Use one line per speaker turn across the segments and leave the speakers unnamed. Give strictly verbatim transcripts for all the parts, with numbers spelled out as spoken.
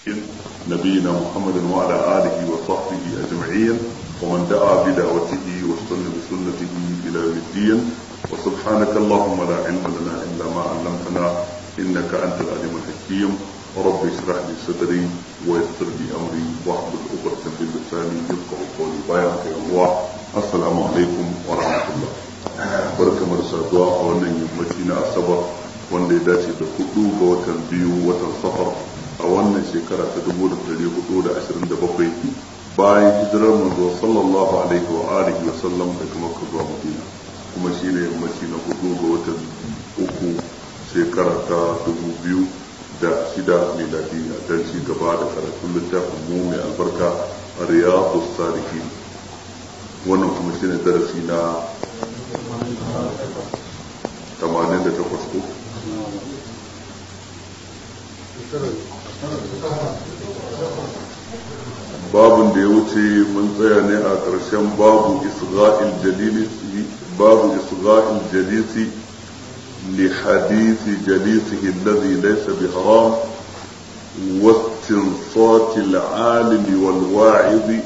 نبينا محمد وعلى آله وصحبه أجمعين ومن دعا بدعوته واستنى بسنته إلى يوم الدين وسبحانك اللهم لا علم لنا إلا ما علمتنا إنك أنت العليم الحكيم رب اشرح لي صدري ويسر لي أمري واحلل عقدة من لساني يفقهوا قولي بارك الله السلام عليكم ورحمة الله barkamar saduwa a wannan yammaci na asabar wanda ya dace da hudu ga watan biyu watan safar a wannan shekara ta dubu da dari hudu da ashirin da bakwai bayan hijirar manzo sallallahu alaihi wa alihi wa sallam daga Makka zuwa Madina kuma shine yammaci na hudu ga watan uku shekara ta dubu biyu da shida miladiya dan ci gaba da karatun littafin mu mai albarka Riyadus Salihin wannan kuma shine darasi na tamanin da takwas ko babun da ya wuce mun tsaya ne a ƙarshen babu isgha'il jalisi babu isgha'il jalisi li hadisi jalisihi alladhi laysa bi haram wa istinsati al-alimi wal wa'idi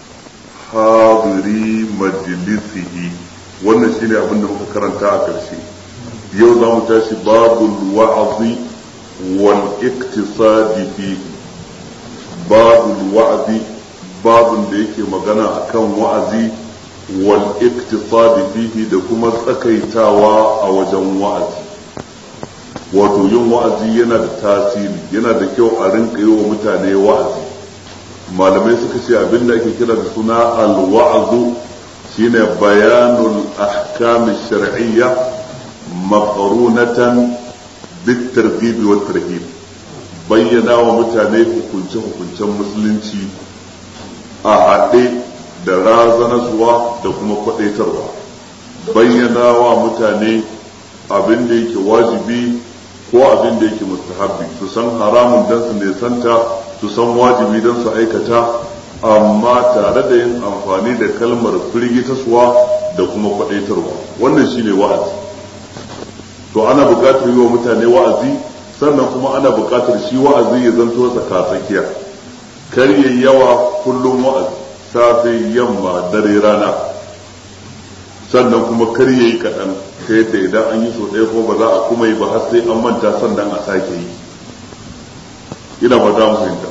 hadiri majlisihi wannan shine abin da muka karanta a ƙarshe yau za mu tashi babul wa'azi wal iktisadi fihi babul wa'azi babun da yake magana akan wa'azi wal iktisadi fihi da kuma tsakaitawa a wajen wa'azi wato yin wa'azi yana da tasiri yana da kyau a rinka yi wa mutane wa'azi malamai suka ce abin da ake kira da suna al wa'azu shine bayanul ahkam ash-shar'iyya maqrunatan bit targhib wa tarhib bayyana wa mutane hukunce hukuncen musulunci a haɗe da razanarwa da kuma kwadaitarwa bayyana wa mutane abin da yake wajibi ko abin da yake mustahabbi su san haramun dan su nesanta su san wajibi dan su aikata amma tare da yin amfani da kalmar firgitaswa da kuma kwadaitarwa wannan shine wa'azi to ana buƙatar yi wa mutane wa'azi sannan kuma ana buƙatar shi wa'azi ya zanto tsakatsakiya kar yayi yawa kullum wa'azi safe yamma dare rana sannan kuma kar yayi kaɗan ta yadda idan an yi so ɗaya ko ba za a kuma yi ba har sai an manta sannan a sake yi ina ba za mu fahimta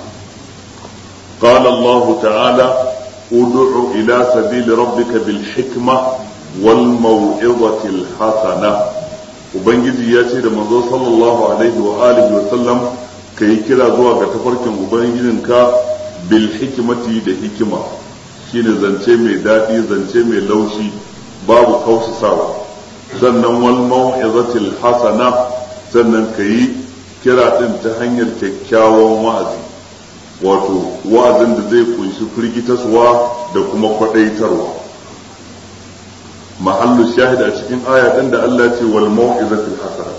قال الله تعالى ادع إلى سبيل ربك بالحكمة والموعظة الحسنة ubangiji ya ce da manzo sallallahu alaihi wa alihi wa sallam kai kira zuwa ga tafarkin ubangijinka bil hikmati da hikima shine zance mai dadi zance mai laushi babu kausasawa sannan wal mau'izatil hasana sannan kai kira din ta hanyar kyakkyawan wa'azi wato wa'azin da zai kunshi firgitaswa da kuma kwadaitarwa mahallu shahid a cikin aya din da Allah ce wal mau'izatil hasana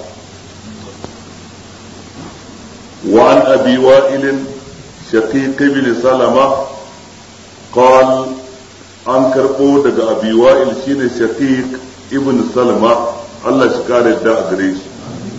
wa an abi wa'il shaqiq ibn salama qal an karbo daga abi wa'il shine shaqiq ibn salama Allah shi kare da gare shi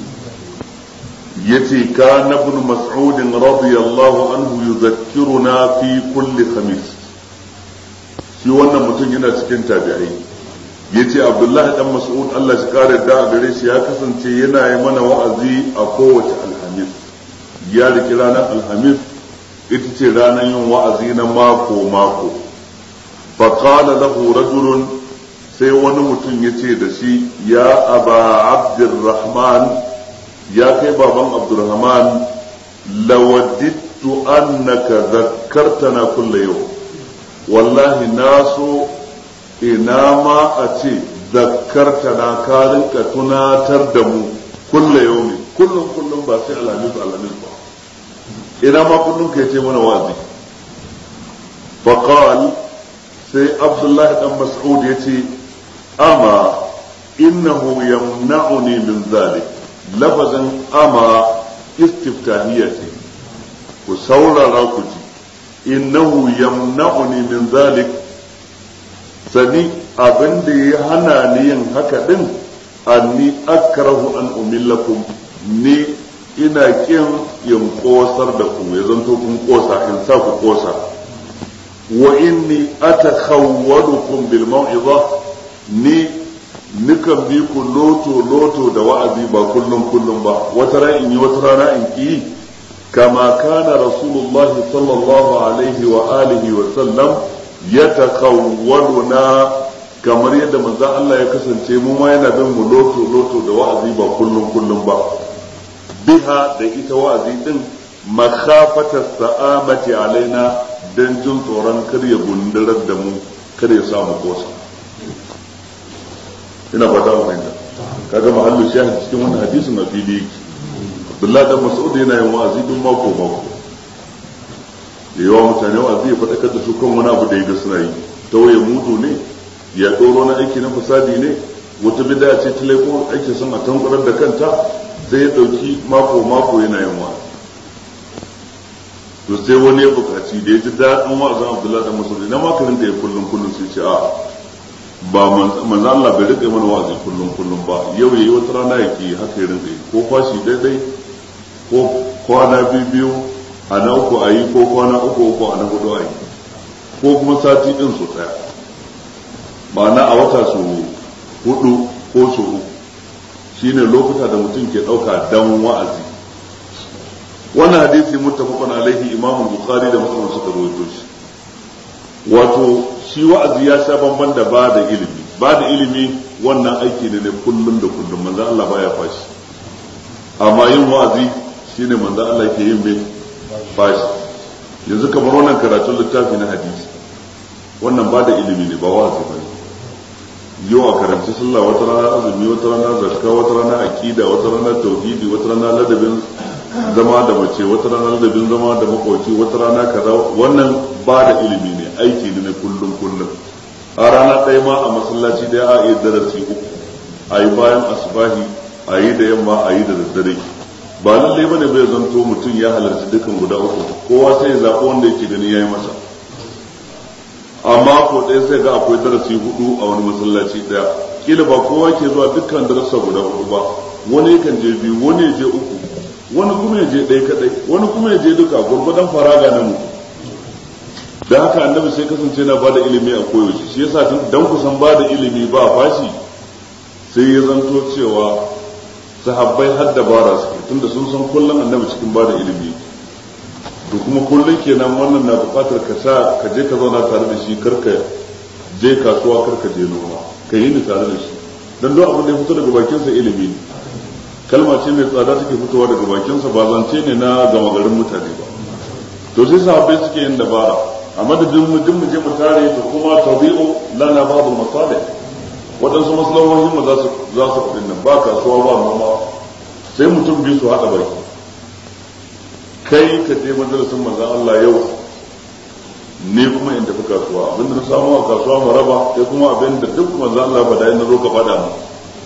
yace kana ibn mas'ud radiyallahu anhu yuzakkiruna fi kulli khamis shi wannan mutum yana cikin tabi'ai yace abdullahi dan mas'ud Allah shi kare da gare shi ya kasance yana yi mana wa'azi a kowace alhamis ya riki ranar alhamis ita ce ranar yin wa'azi na mako mako fa qala lahu rajulun sai wani mutum yace da shi ya aba abdurrahman ya kai baban abdurrahman lawadittu annaka zakkartana kulla yau wallahi naso ina ma a ce zakkartana ka rinka tunatar da mu kulla yau ne kullum kullum ba sai alhamis alhamis ba ina ma kullum ka ce mana wazi faqal sai abdullahi dan mas'ud yace ama innahu yamna'uni min zalik lafazin ama istiftahiyya ce ku saurara ku ji innahu yamna'uni min zalik sani abin da ya hana ni yin haka din anni akrahu an umillakum ni ina kin in kosar da ku ya zanto kun kosa in sa ku kosa wa inni atakhawwalukum bil mau'iza ni nikan bi ku loto loto da wa'azi ba kullum kullum ba wata ran in yi wata rana in ki kama kana rasulullah sallallahu alaihi wa alihi wa sallam yatakhawwaluna kamar yadda manzon Allah ya kasance mu ma yana bin mu loto loto da wa'azi ba kullum kullum ba biha da ita wa'azi din makhafata sa'amati alaina dan jin tsoron kar ya gundurar da mu kar ya samu kosa ina fata mu fahimta kaga mahallu shahid cikin wannan hadisin na fili yake Abdullah dan Mas'ud yana yin wa'azi din mako mako yawa mutane wa'azi ya fadakar da su kan wani abu da ya ga suna yi tawaye mudu ne ya doro na aiki na fasadi ne wata bid'a ce ta laifin ake son a tankurar da kanta sai ya dauki mako mako yana yin wa'azi to sai wani ya bukaci da ya ji daɗin wa'azin Abdullah dan Mas'ud na makarin da ya kullum kullum sai ce a ba manzo Allah bai rike mana wa'azi kullum kullum ba yau yayi wata rana yake haka ya rinka ko fashi daidai ko kwana biyu biyu a na uku ayi ko kwana uku uku a na hudu ayi ko kuma sati din su tsaya ma'ana a wata su hudu ko su uku shine lokuta da mutum ke dauka dan wa'azi wannan hadisi muttafaqun alaihi imamu bukhari da muslim suka rawaito shi wato shi wa'azi ya sha bamban da ba da ilimi ba da ilimi wannan aiki ne ne kullum da kullum manzo Allah baya fashi amma yin wa'azi shine manzo Allah ke yin mai fashi yanzu kamar wannan karatun littafi na hadisi wannan ba da ilimi ne ba wa'azi ba yau a karanci sallah wata rana azumi wata rana zakka wata rana aqida wata rana tauhidi wata rana ladabin zama da mace wata rana ladabin zama da makoci wata rana kaza wannan ba da ilimi ne aiki ne kullum kullum a rana ɗaya ma a masallaci da a yi darasi uku a yi bayan asubahi a yi da yamma a yi da daddare ba lallai bane bai zanto mutum ya halarci dukan guda uku kowa sai ya zaɓi wanda yake gani ya yi masa amma ko ɗaya sai ga akwai darasi hudu a wani masallaci ɗaya kila ba kowa ke zuwa dukkan darasa guda hudu ba wani yakan je biyu wani ya je uku wani kuma ya je ɗaya kaɗai wani kuma ya je duka gurgudan faraga na mutum da haka annabi sai kasance na bada ilimi a koyaushe shi yasa dan kusan bada ilimi ba fashi sai ya zanto cewa sahabbai har dabara suke tunda sun san kullum annabi cikin bada ilimi to kuma kullum kenan wannan na bukatar ka sa ka je ka zauna tare da shi karka je kasuwa karka je noma ka yi ni tare da shi dan don abin da ya fito daga bakinsa ilimi ne kalma ce mai tsada take fitowa daga bakinsa ba zance ne na gama garin mutane ba to sai sahabbai suke yin dabara a madadin mu din mu je mu tare to kuma tabi'u lana ba'd al-masalih wadansu maslahohin mu za su za su kudin nan ba kasuwa ba noma sai mutum biyu su hada baki kai ka je majalisin manzon Allah yau ne kuma in tafi kasuwa abinda na samu a kasuwa mu raba sai kuma abinda duk manzon Allah ba da na zo ka fada mu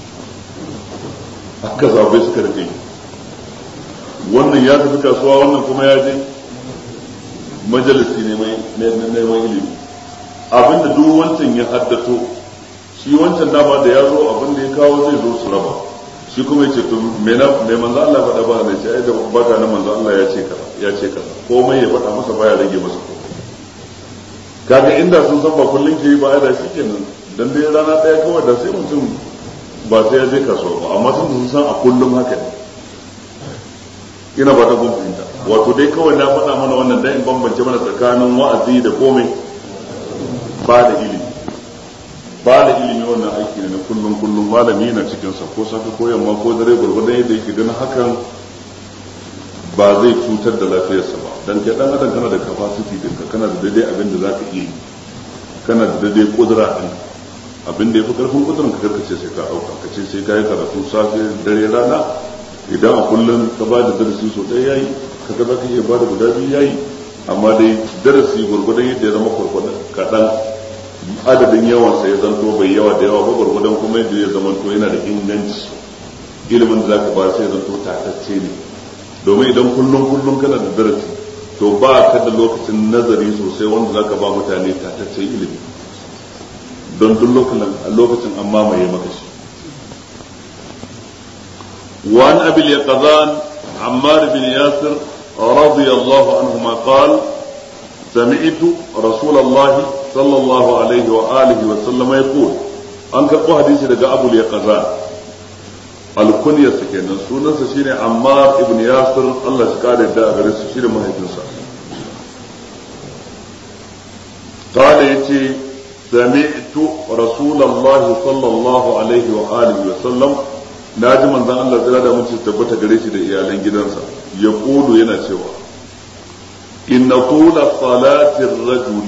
haka zabe suka rike wannan ya tafi kasuwa wannan kuma ya je majalisi ne mai neman ilimi abinda duk wancan ya haddato shi wancan dama da ya zo abinda ya kawo zai zo su raba shi kuma yace to me na me manzo Allah faɗa ba ne sai da baka na manzo Allah ya ce kaza ya ce kaza komai ya faɗa masa baya rage masa ko kaga inda sun san ba kullun ke ba da shi kenan dan dai rana daya kawai da sai mutum ba sai ya je kasuwa ba amma sun san a kullum haka ne ina ba ta fahimta wato dai kawai na faɗa mana wannan dan in bambance mana tsakanin wa'azi da komai ba da ilimi ba da ilimi wannan aiki ne na kullum kullum malami na cikin sa ko safi ko yamma ko dare gurgurdan yadda yake ganin hakan ba zai cutar da lafiyarsa ba dan kai dan adam kana da capacity dinka kana da daidai abin da zaka yi kana da daidai kudura din abin da yafi karfin kudurin ka karkace sai ka dauka kace sai ka yi karatu safe dare rana idan a kullum ka ba da darasi so ɗaya yayi kaga za ka iya ba da guda biyu yayi amma dai darasi gurgudan yadda ya zama kurkudan kaɗan adadin yawansa ya zanto bai yawa da yawa ba gurgudan kuma yadda ya zama to yana da inganci ilimin da za ka ba sai ya zanto tatacce ne domin idan kullum kullum kana da darasi to ba ka da lokacin nazari sosai wanda za ka ba mutane tataccen ilimi don duk lokacin an mamaye maka shi وعن أبي اليقظان عمار بن ياسر رضي الله عنهما قال سمعت رسول الله صلى الله عليه وآله وسلم يقول أنك حديث لك أبو اليقظان الكنية سكينة سنة سشيني عمار بن ياسر الله سكار الداء غريس سشيني ما يتنسى قال يتي سمعت رسول الله صلى الله عليه وآله وسلم ناجي من ذا الله زلادة من تثبت غريس لإيالين جنسا يقول ينسوا إن طول صلاة الرجل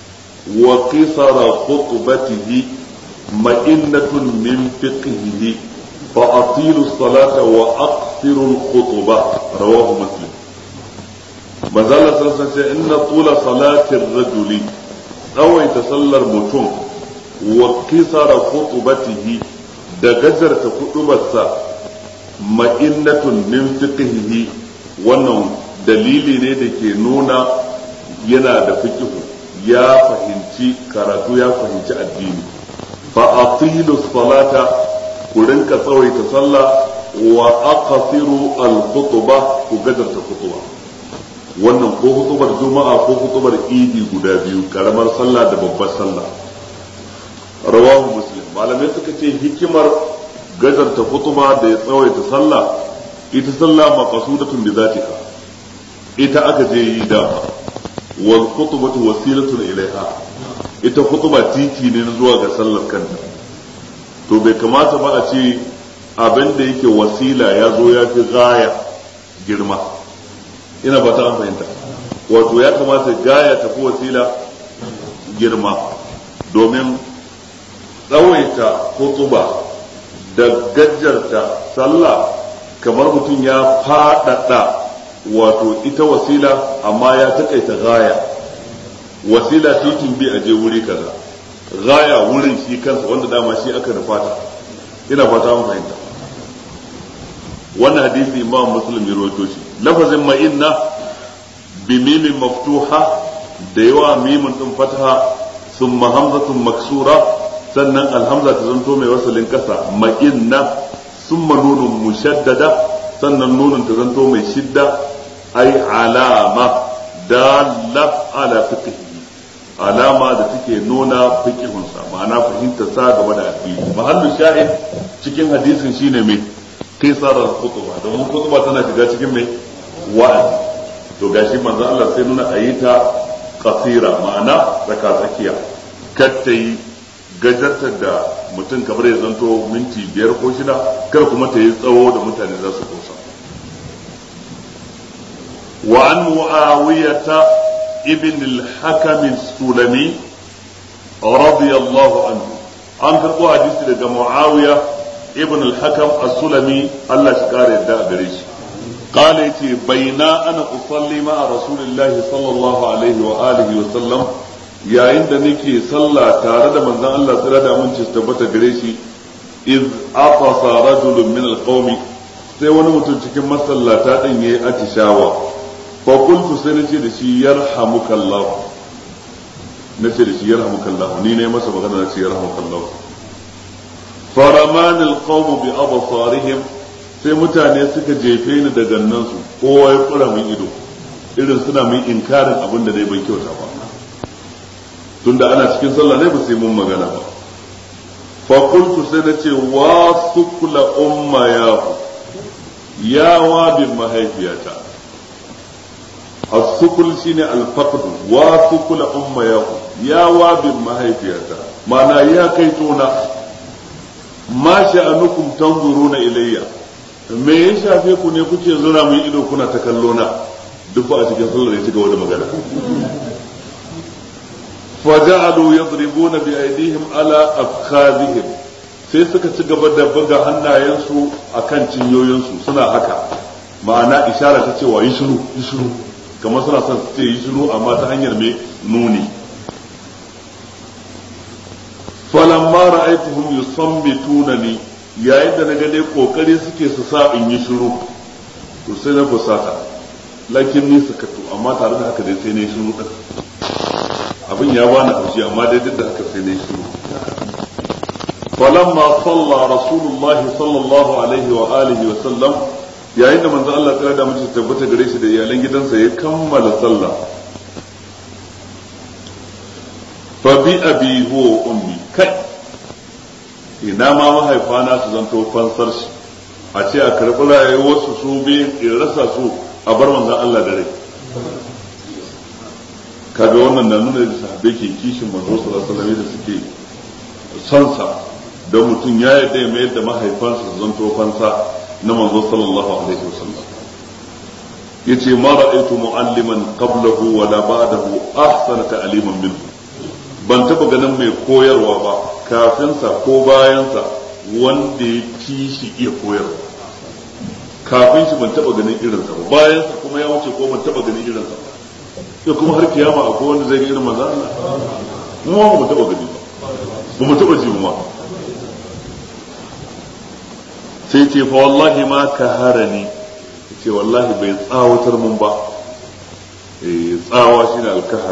وقصر خطبته مئنة من فقهه فأطيلوا الصلاة وأقصروا الخطبة رواه مسلم. ما زال سلسلة إن طول صلاة الرجل أو يتصلى المتم وقصر خطبته دجزر خطبته مئنة من فقهه ونوم dalili ne da ke nuna yana da fikihu ya fahimci karatu ya fahimci addini fa atilu salata ku rinka tsawaita sallah wa aqsiru al khutba ku gadarta khutba wannan ko hutubar juma'a ko hutubar idi guda biyu karamar sallah da babbar sallah rawahu muslim malamai suka ce hikimar gadarta khutba da ya tsawaita sallah ita sallah maqsudatun bi zatiha ita aka je yi da wal khutbatu wasilatun ilaiha ita khutba titi ne zuwa ga sallar kanta to bai kamata ba a ce abin da yake wasila ya zo ya fi gaya girma ina ba ta an fahimta wato ya kamata gaya tafi wasila girma domin tsawaita khutba da gajjarta sallah kamar mutum ya faɗaɗa wato ita wasila amma ya takaita gaya wasila titin bi a je wuri kaza gaya wurin shi kansa wanda dama shi aka nufata ina fata mun fahimta wannan hadisi imam muslim ya rawaito shi lafazin ma inna bi mimin maftuha da yawa mimin din fataha thumma hamzatun maksura sannan alhamza ta zanto mai wasalin kasa ma inna thumma nunun mushaddada sannan nunun ta zanto mai shidda ai alama dalla ala fiqhi alama da take nuna fiqhunsa ma'ana fahimtar sa game da addini mahallu shahid cikin hadisin shine mai kisarar khutba domin khutba tana shiga cikin mai wa'azi to gashi manzo Allah sai nuna ayita qasira ma'ana tsaka tsakiya katta yi gajartar da mutum kamar ya zanto minti biyar ko shida kar kuma ta yi tsawo da mutane za su kosa وعن معاوية ابن الحكم السلمي رضي الله عنه an karɓo hadisi daga Muawiya ibn al-Hakam as-Sulami Allah shi kare yadda gare shi qala yace baina ana usalli ma rasulillah sallallahu alaihi wa alihi wa sallam yayin da nake sallah tare da manzon Allah tsira da mun ci tabbata gare shi iz aqasa rajulun min al-qawmi sai wani mutum cikin masallata din yayi atishawa fa qultu sai nace da shi yarhamukallah nace da shi yarhamukallah ni ne masa magana nace yarhamukallah faraman alqawm bi absarihim sai mutane suka jefe ni da gannan su kowa ya kura min ido irin suna min inkarin abin da dai ban kyauta ba tunda ana cikin sallah ne ba sai mun magana ba fa qultu sai nace wa sukla umma yahu ya wa bin mahaifiyata as-sukul shine al-faqd wa sukula umma yahu ya wa bin mahaifiyata mana ya kai tona ma sha'anukum tanzuruna ilayya me ya shafe ku ne kuke zura mu ido kuna ta kallo na duk ba a cikin sallar ya ci gaba da magana faja'alu yadribuna bi aydihim ala afkhadhihim sai suka ci gaba da buga hannayensu akan cinyoyinsu suna haka ma'ana isharar ta cewa yi shiru yi shiru kamar suna son su ce yi shiru amma ta hanyar mai nuni falamma ra'aytuhum yusammitunani yayin da naga dai kokari suke su sa in yi shiru to sai na fusata lakin ni sakatu amma tare da haka dai sai na yi shiru din abin ya bani haushi amma dai duk da haka sai na yi shiru falamma salla rasulullahi sallallahu alaihi wa alihi wa sallam yayin da manzo Allah tsara da mutum tabbata gare shi da iyalan gidansa ya kammala sallah fa bi abi huwa ummi kai ina ma mahaifana su zanto fansar shi a ce a karɓi rayuwar wasu su biyu in rasa su a bar manzon Allah da rai kaga wannan na nuna da sahabbai ke kishin manzo sallallahu alaihi wasallam da suke son sa don mutum ya yarda ya mayar da mahaifansa su zanto fansa na manzo sallallahu alaihi wasallam yace ma ra'aytu mu'alliman qablahu wa la ba'dahu ahsana ta'liman minhu ban taba ganin mai koyarwa ba kafin sa ko bayan sa wanda ya fi shi iya koyarwa kafin shi ban taba ganin irin sa ba bayan sa kuma ya wuce ko ban taba ganin irin sa ba sai kuma har kiyama akwai wanda zai ga irin manzo Allah mu ba mu taba gani ba ba mu taba ji mu ma sai ce fa wallahi ma kaharani ce wallahi bai tsawatar mun ba eh tsawa shine alkahar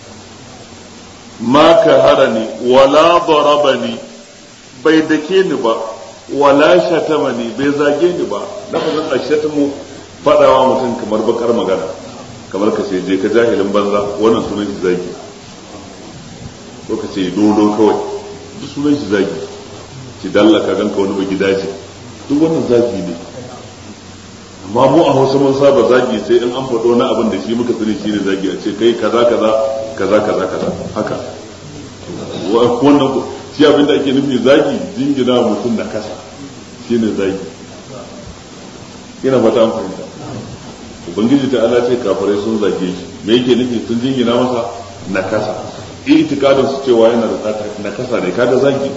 ma kaharani wala darabani bai dake ni ba wala shatamani bai zage ni ba lafazin ashatamu fadawa mutum kamar bakar magana kamar ka ce je ka jahilin banza wannan sunan shi zagi ko ka ce dodo kawai duk sunan shi zagi ci dalla ka ganka wani bagi dace duk wannan zagi ne amma mu a Hausa mun saba zagi sai in an faɗo na abin da shi muka sani shi ne zagi a ce kai kaza kaza kaza kaza kaza haka wannan shi abin da ake nufi zagi jingina mutum da kasa shi ne zagi ina fata an fahimta ubangiji ta Allah ce kafirai sun zage shi me yake nufi sun jingina masa na kasa itikadin su cewa yana da na kasa ne kaga zagi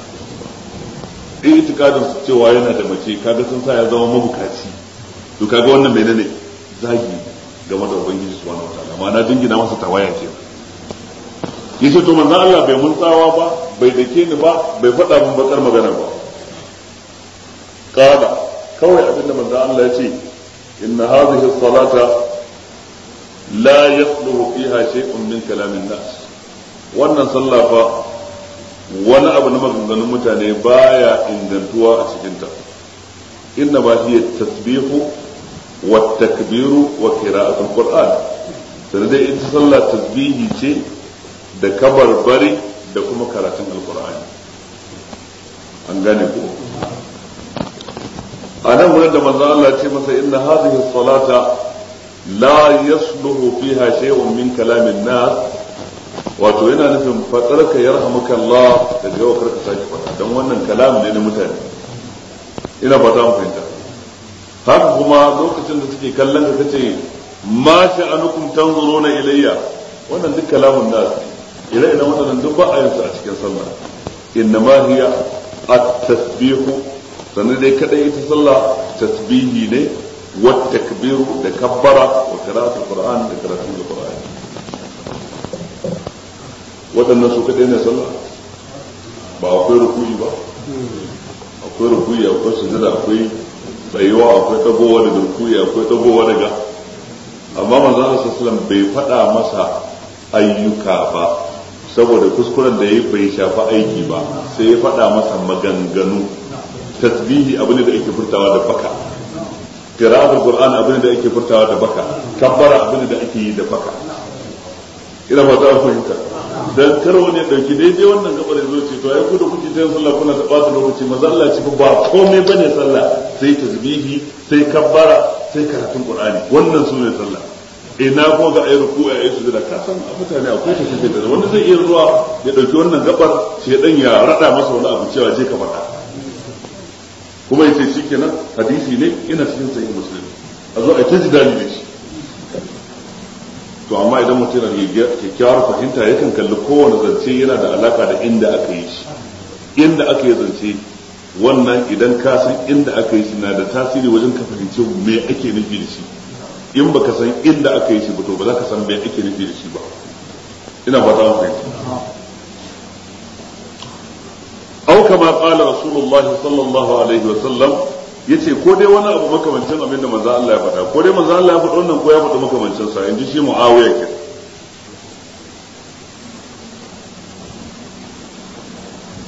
itikadin su cewa yana da mace kaga sun sa ya zama mabukaci to kaga wannan menene zagi game da ubangiji subhanahu wataala amma na jingina masa tawaya ce yace to manzo Allah bai mun tsawa ba bai dake ni ba bai faɗa mun bakar magana ba kada kawai abinda manzo Allah ya ce inna hadhihi as-salata la yasluhu fiha shay'un min kalamin nas wannan sallah fa wani abu na maganganun mutane baya ingantuwa a cikinta inna ma hiya tasbihu wa takbiru wa qira'atul qur'an sai dai ita sallah tasbihi ce da kabarbari da kuma karatun alqur'ani an gane ko anan wurin da manzo Allah ce masa inna hadhihi salata la yasluhu fiha shay'un min kalamin nas wato yana nufin fatsarka ya rahamuka Allah da yau karka sake fata don wannan kalam ne na mutane ina fata mu fahimta haka kuma lokacin da suke kallon ka kace ma sha'anukum tanzuruna ilayya wannan duk kalamun nas ire ire wannan duk ba a yin su a cikin sallah inna ma hiya at-tasbihu sanan dai kadai ita sallah tasbihi ne wa takbiru da kabbara wa qira'atul qur'an da karatun qur'ani waɗannan su kaɗai ne sallah ba akwai rukuyi ba akwai rukuyi akwai sujada akwai tsayuwa akwai tagowa daga rukuyi akwai tagowa daga amma manzo Allah sallallahu alaihi wasallam bai faɗa masa ayyuka ba saboda kuskuren da yayi bai shafa aiki ba sai ya faɗa masa maganganu tasbihi abu ne da ake furtawa da baka qira'atul qur'an abu ne da ake furtawa da baka kabbara abu ne da ake yi da baka ina ba ta fahimta dan kar wani ya dauki daidai wannan gabar yazo ce to ai ku da kuke ta sallah kuna ta bata lokaci manzo Allah ce ba komai bane sallah sai tasbihi sai kabbara sai karatun qur'ani wannan sune sallah ina ko ga ayi ruku'a ayi sujuda ka san mutane akwai ta tafi da wanda zai iya zuwa ya dauki wannan gabar sai dan ya rada masa wani abu cewa je ka faɗa kuma yace shikenan hadisi ne ina cikin sahih muslim a zo a ta jidali da shi to amma idan mutum yana kyakkyawar fahimta yakan kalli kowane zance yana da alaka da inda aka yi shi inda aka yi zance wannan idan ka san inda aka yi shi na da tasiri wajen ka fahimci me ake nufi da shi in baka san inda aka yi shi ba to ba za ka san me ake nufi da shi ba ina fata mun fahimta au kama qala rasulullah sallallahu alaihi wa sallam yace ko dai wani abu makamancin abin da manzo Allah ya faɗa ko dai manzo Allah ya faɗa wannan ko ya faɗa makamancin sa inji shi Muawiya ke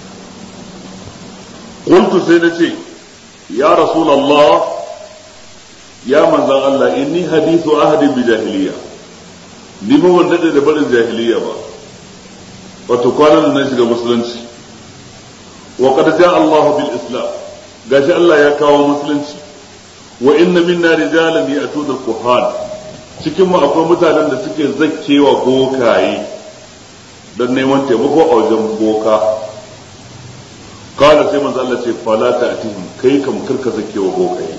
qultu sai nace ya rasulullah ya manzan Allah inni hadithu ahadin bi jahiliya ni ba ban dade da barin jahiliya ba wato kwanan nan shiga musulunci wa qad jaa Allah bil islam gashi Allah ya kawo musulunci wa inna minna rijalan ya'tuna al-kuhan cikin mu akwai mutanen da suke zakkewa bokaye dan neman taimako a wajen boka kada sai manzo Allah ce fala ta'tihim kai kam karka zakkewa bokaye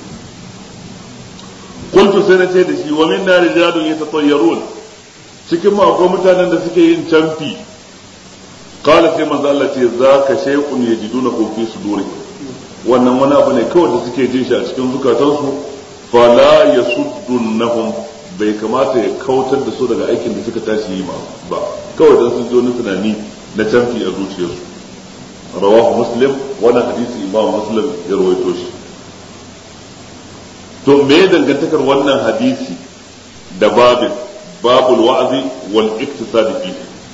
qultu sai nace da shi wa minna rijalun yatatayyarun cikin mu akwai mutanen da suke yin camfi kada sai manzo Allah ce zaka shay'un yajidunahu fi sudurihim wannan wani abu ne kawai da suke jin shi a cikin zukatansu fala yasuddunhum bai kamata ya kautar da su daga aikin da suka tashi yi ba kawai dan sun ji wani tunani na canfi a zuciyarsu rawahu muslim wannan hadisi imam muslim ya rawaito shi to me dangantakar wannan hadisi da babin babul wa'zi wal iktisadi fi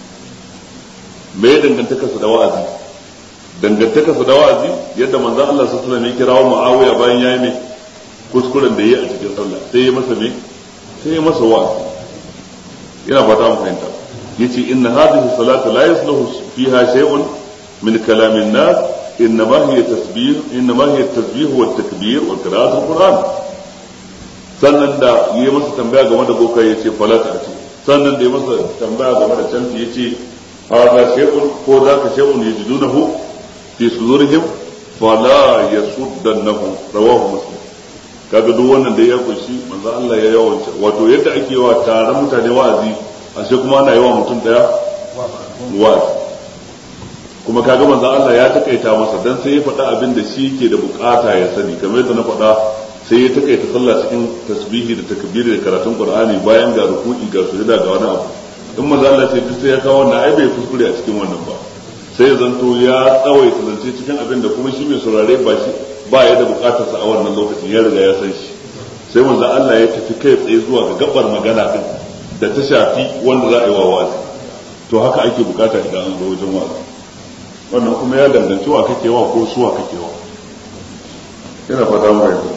me dangantakar sa da wa'azi dangantaka su da wa'azi yadda manzon Allah sallallahu alaihi wasallam ya kirawo Muawiya bayan yayi mai kuskuren da yayi a cikin sallah sai ya masa me sai ya masa wa'azi yana fata mu fahimta yace inna hadhihi salatu la yasluhu fiha shay'un min kalam an-nas innama hiya tasbih innama hiya tasbih wa takbir wa qira'at al-Qur'an sannan da yayi masa tambaya game da boka yace fala ta'ti sannan da yayi masa tambaya game da canfi yace hadha shay'un ko zaka shay'un yajidunahu fi sudurihim fala yasuddannahum rawahu muslim kaga duk wannan da ya kunshi manzo Allah ya yawanta wato yadda ake wa taron mutane wa'azi ashe kuma ana yawa mutum daya wa'azi kuma kaga manzo Allah ya takaita masa dan sai ya faɗa abin da shi ke da bukata ya sani kamar yadda na faɗa sai ya takaita sallah cikin tasbihi da takbiri da karatun Qur'ani bayan ga ruku'i ga sujada ga wani abu in manzo Allah sai duk sai ya kawo wannan ai bai kuskure a cikin wannan ba sai zanto ya tsawaita zance cikin abin da kuma shi mai saurare ba shi ba ya da bukatarsa a wannan lokacin ya riga ya san shi sai manzo Allah ya tafi kai tsaye zuwa ga gabar magana din da ta shafi wanda za a yi wa wa'azi to haka ake bukata idan an zo wajen wa'azi wannan kuma ya danganci wa kake wa ko suwa kake wa ina fata mu yanzu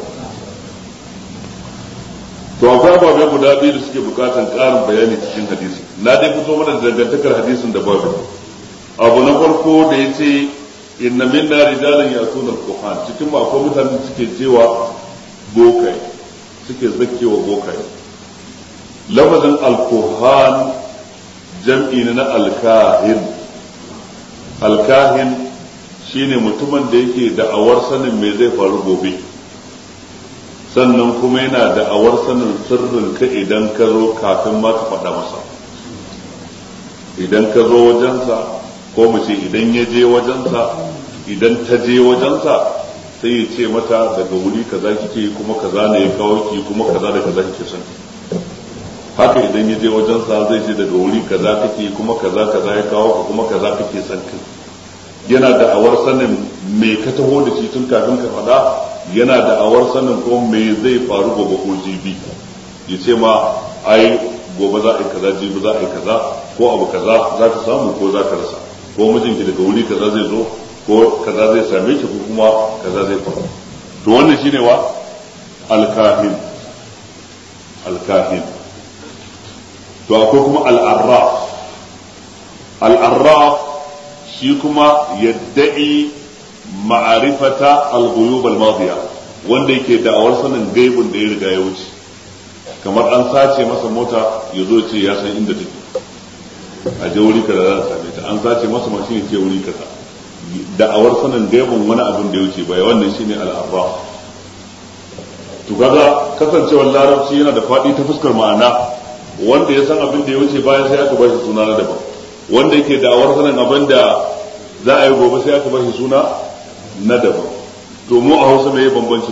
to akwai ababai guda biyu da suke bukatan karin bayani cikin hadisi na dai fito mana da dangantakar hadisin da babu abu na farko da ya ce inna minna rijalan yatuna al-kuhan cikin ma akwai mutanen da suke jewa bokai suke zakkewa bokai lafazin al-kuhan jam'i na al-kahin al-kahin shine mutumin da yake da'awar sanin me zai faru gobe sannan kuma yana da'awar sanin sirrin ka idan ka zo kafin ma ka faɗa masa idan ka zo wajensa ko mu ce idan ya je wajensa idan ta je wajensa sai ya ce mata daga wuri kaza kike kuma kaza ne ya kawo ki kuma kaza da kaza kike son haka idan ya je wajensa zai ce daga wuri kaza kake kuma kaza kaza ya kawo ka kuma kaza kake son ka yana da awar sanin me ka taho da shi tun kafin ka faɗa yana da awar sanin ko me zai faru gobe ko jibi ya ce ma ai gobe za a yi kaza jibi za a yi kaza ko abu kaza za ka samu ko za ka rasa ko mijinki daga wuri kaza zai zo ko kaza zai same ki ko kuma kaza zai faru to wannan shine wa alkahin alkahin to akwai kuma al-arraf al-arraf shi kuma yadda'i ma'arifata al-ghuyub al-madiya wanda yake da'awar sanin gaibun da ya riga ya wuce kamar an sace masa mota ya zo ce ya san inda take a je wuri kaza za a same ta an sace masa mashin ya ce wuri kaza da'awar sanin gaibun wani abin da ya wuce bai wannan shine al-arraf to kaga kasancewar larabci yana da faɗi ta fuskar ma'ana wanda ya san abin da ya wuce bayan sai aka ba shi suna na daban wanda yake da'awar sanin abin da za a yi gobe sai aka ba shi suna na daban to mu a Hausa me bambancin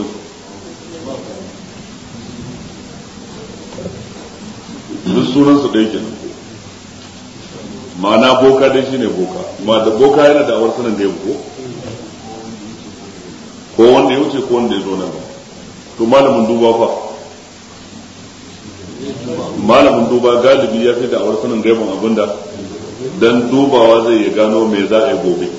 su duk sunan su ɗaya kenan ma'ana boka dai shine boka ma da boka yana da'awar sanin da ya ko ko wanda ya wuce ko wanda ya zo nan to malamin duba fa malamin duba galibi ya fi da'awar sanin gaibin abinda dan dubawa zai ya gano me za a yi gobe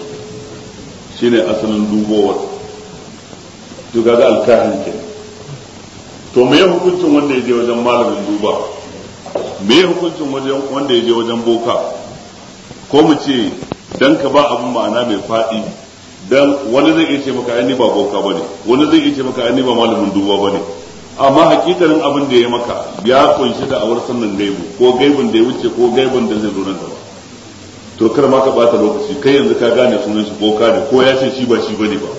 shine asalin dubowar to kaga alkahin ke to to me hukuncin wanda ya je wajen malamin duba, me hukuncin wajen wanda ya je wajen boka? Ko mu ce dan ka ba abin ma'ana mai faɗi, dan wani zai iya ce maka ai ni ba boka bane, wani zai iya ce maka ai ni ba malamin duba bane, amma hakikanin abin da ya maka ya kunshi da awar sannan gaibu, ko gaibun da ya wuce ko gaibun da zai zo nan gaba. To kar ma ka bata lokaci, kai yanzu ka gane sunan shi boka ne, ko ya ce shi ba shi bane ba.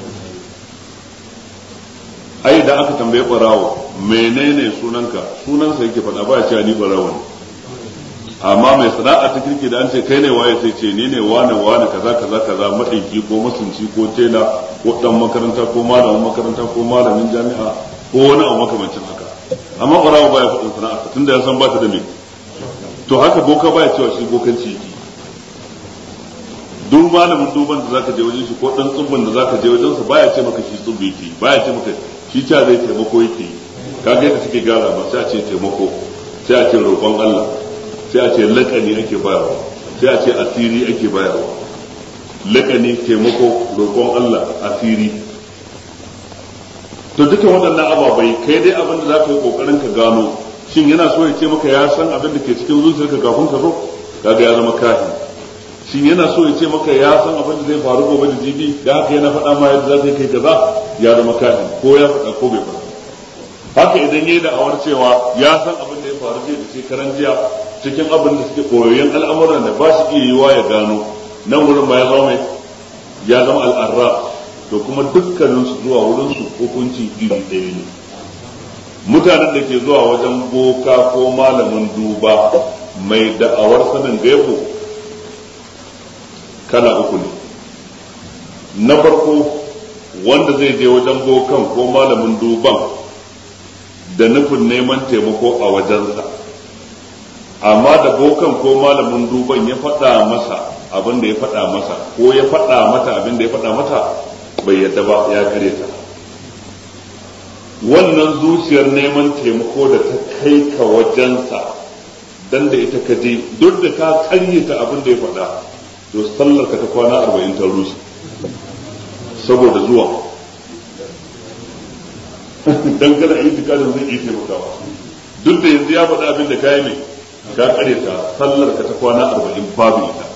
Ai da aka tambaye barawo menene sunanka, sunansa yake faɗa ba ya ce ni barawo ne. Amma mai sana'a ta kirki da an ce kai ne waye sai ce ni ne wane wane kaza kaza kaza, madinki ko masunci ko tela ko dan makaranta ko malamin makaranta ko malamin jami'a ko wani abu makamancin haka. Amma barawo baya faɗin sana'a tunda ya san ba ta da me. To haka boka baya cewa shi bokanci yake. Duk malamin duban da zaka je wajen shi ko dan tsubbin da zaka je wajen sa baya ce maka shi tsubbi yake, baya ce maka shi ta zai taimako yake. Kaga yadda take gara ba sai a ce taimako, sai a ce roƙon Allah, sai a ce laƙani ake bayarwa, sai a ce asiri ake bayarwa. Laƙani, taimako, roƙon Allah, asiri. To dukan waɗannan ababai kai dai abin da za ka yi ƙoƙarin ka gano, shin yana so ya ce maka ya san abin da ke cikin zuciyarka kafin ka zo, kaga ya zama kahin. Shin yana so ya ce maka ya san abin da zai faru gobe da jibi, da haka yana faɗa ma yadda za ka yi kai kaza, ya zama kahin, ko ya faɗa ko bai faɗa. Haka idan yayi da'awar cewa ya san abin da ya faru jiya da shekaran jiya cikin abin da suke koyoyin al'amuran da ba su iya yiwa ya gano, nan wurin ba ya zama mai ya zama al'arra, to kuma dukkanin su zuwa wurin su hukunci iri ɗaya ne. Mutanen da ke zuwa wajen boka ko malamin duba mai da'awar sanin gaibu kala uku ne. Na farko wanda zai je wajen bokan ko malamin duban da nufin neman taimako a wajensa, amma da bokan ko malamin duban ya faɗa masa abin da ya faɗa masa, ko ya faɗa mata abin da ya faɗa mata, bai yadda ba, ya kare ta. Wannan zuciyar neman taimako da ta kai ka wajensa dan da ita ka je, duk da ka karyata abin da ya faɗa, to sallar ka ta kwana arba'in ta rushe saboda zuwa dan kana itikadin zai iya taimakawa, duk da yanzu ya faɗa abin da kayi ne ka kare ta, sallar ka ta kwana arba'in babu ita.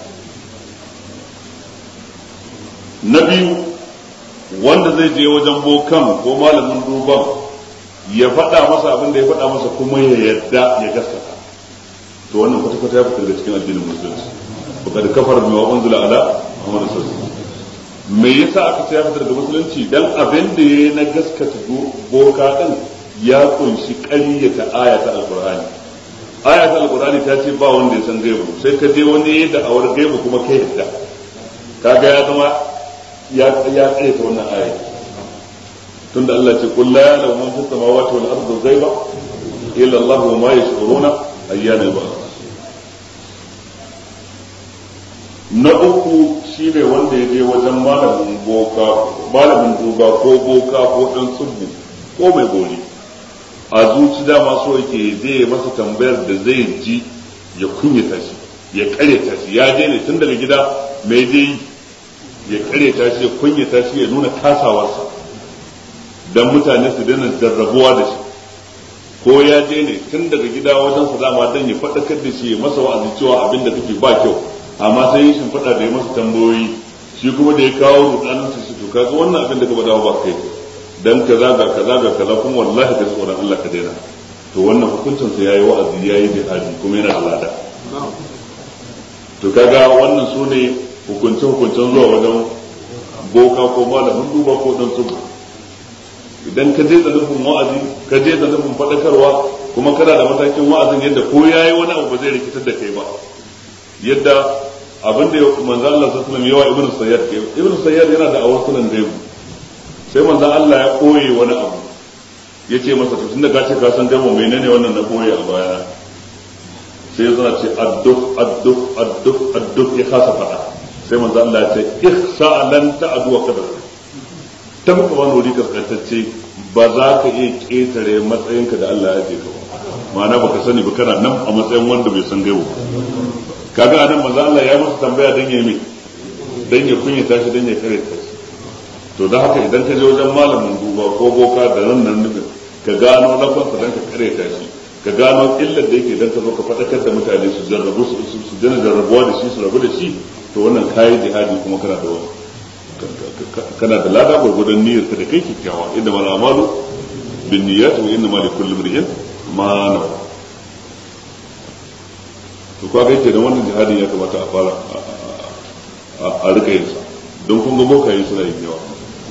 Na biyu wanda zai je wajen bokan ko malamin duban ya faɗa masa abin da ya faɗa masa kuma ya yarda ya gaskata, to wannan kwata-kwata ya fita daga cikin addinin musulunci. Fakad kafar bima unzila ala Muhammad sallallahu alaihi wasallam. Me yasa aka ce ya fita daga musulunci? Dan abin da yayi na gaskata boka din ya kunshi ƙaryata ayata alqur'ani. Ayata alqur'ani ta ce ba wanda ya san gaibu, sai ka je wani yayi da awar gaibu kuma kai yadda, kaga ya zama ya ya ƙaryata wannan aya. Tunda Allah ce qul la ya'lamu man fis samawati wal ardi ghaiba illa Allah wa ma yash'uruna ayyana yub'ath. Na uku shi ne wanda ya je wajen malamin boka, malamin duba ko boka ko dan tsubbu ko mai boli, a zuci dama so yake je masa tambayar da zai ji ya kunyata shi, ya kareta shi. Ya je ne tun daga gida mai je ya kareta shi, ya kunyata shi, ya nuna kasawarsa dan mutane su daina jarrabuwa da shi. Ko ya je ne tun daga gida wajen sa dama dan ya faɗakar da shi, ya masa wa'azi cewa abin da kake ba kyau, amma sai yin faɗa da ya masa tambayoyi, shi kuma da ya kawo rudanin su to kaga wannan abin da ka bada ba kai dan kaza ga kaza ga kaza kuma wallahi da tsoron Allah ka daina, to wannan hukuncin sa yayi wa'azi yayi jihadi kuma yana da lada. To kaga wannan sune hukunce hukuncen zuwa wajen boka ko malamin duba ko dan tsubu. Idan ka je da nufin wa'azi, ka je da nufin faɗakarwa, kuma kana da matakin wa'azin yadda ko yayi wani abu ba zai rikitar da kai ba, yadda abin da manzo Allah sallallahu alaihi wasallam yawa ibnu sayyad ke ibnu sayyad yana da awar sunan gaibu, sai manzo Allah ya koye wani abu, yace masa to tunda ka ce ka san gaibu menene wannan na koye a baya, sai ya zana ce adduf adduf adduf adduf ya kasa fada, sai manzo Allah ya ce ihsa lan ta'du wa qadar, tabba wani wuri kaskantacce ba za ka iya ketare matsayinka da Allah ya ce ka ba, ma'ana baka sani ba kana nan a matsayin wanda bai san gaibu. Kaga anan manzo Allah ya masa tambaya dan yayi dan ya kunya tashi dan ya kare tashi. To da haka idan ka je wajen malamin duba ko boka da nan nan nufin ka gano lafansa dan ka kareta shi ka gano illar da yake dan ka zo ka fadakar da mutane su jarrabu su su jana jarrabuwa da shi su rabu da shi to wannan kayi jihadi kuma kana da wani kana da lada gurgudan niyyar ka da kai kikkiawa inda mal amalu bin niyyat wa inna ma li kulli imrin ma nawa to kaga yake da wannan jihadin ya kamata a fara a rika yin sa don kun ga bokaye suna yin yawa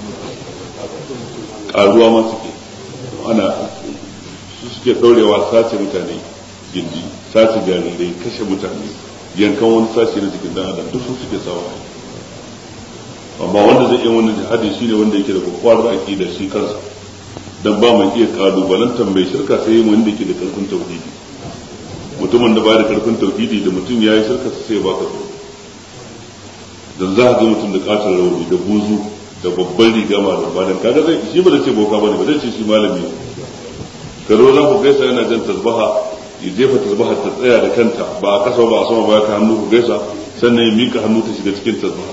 karuwa ma suke ana su suke daurewa sace mutane gindi sace jarirai kashe mutane yankan wani sace na jikin dan adam duk su suke sawa amma wanda zai yi wannan jihadi shine wanda yake da kwakwarar aqida shi kansa dan ba mai iya kalubalantar mai shirka sai wanda yake da karfin tauhidi mutumin da ba da karfin tauhidi da mutum yayi shirka sai ba ka so dan za ka ga mutum da katon rauni da buzu da babban riga ma da badan kaga zai shi ba da ce boka bane ba zai ce shi malami ne karo za ku gaisa yana jan tasbaha ya jefa tasbaha ta tsaya da kanta ba a kasa ba a sama ba ka hannu ku gaisa sannan ya mika hannu ta shiga cikin tasbaha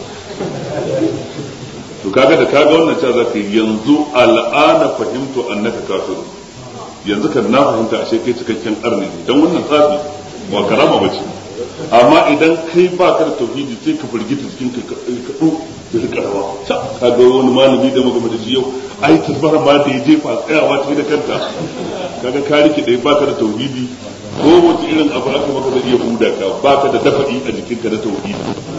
to kaga da kaga wannan cewa zaka yanzu al'ana fahimtu annaka kafir yanzu kan na fahimta ashe kai cikakken arni ne dan wannan tsafi ba karama bace amma idan kai ba ka da tauhidi sai ka firgita cikin ka kadu da rika rawa ka ga wani malami da muka da shi yau ai tasbara ma da yaje fa tsayawa ta da kanta kaga ka rike dai ba ka da tauhidi ko wace irin abu aka maka da iya huda ka ba ka da dafa'i a jikinka da tauhidi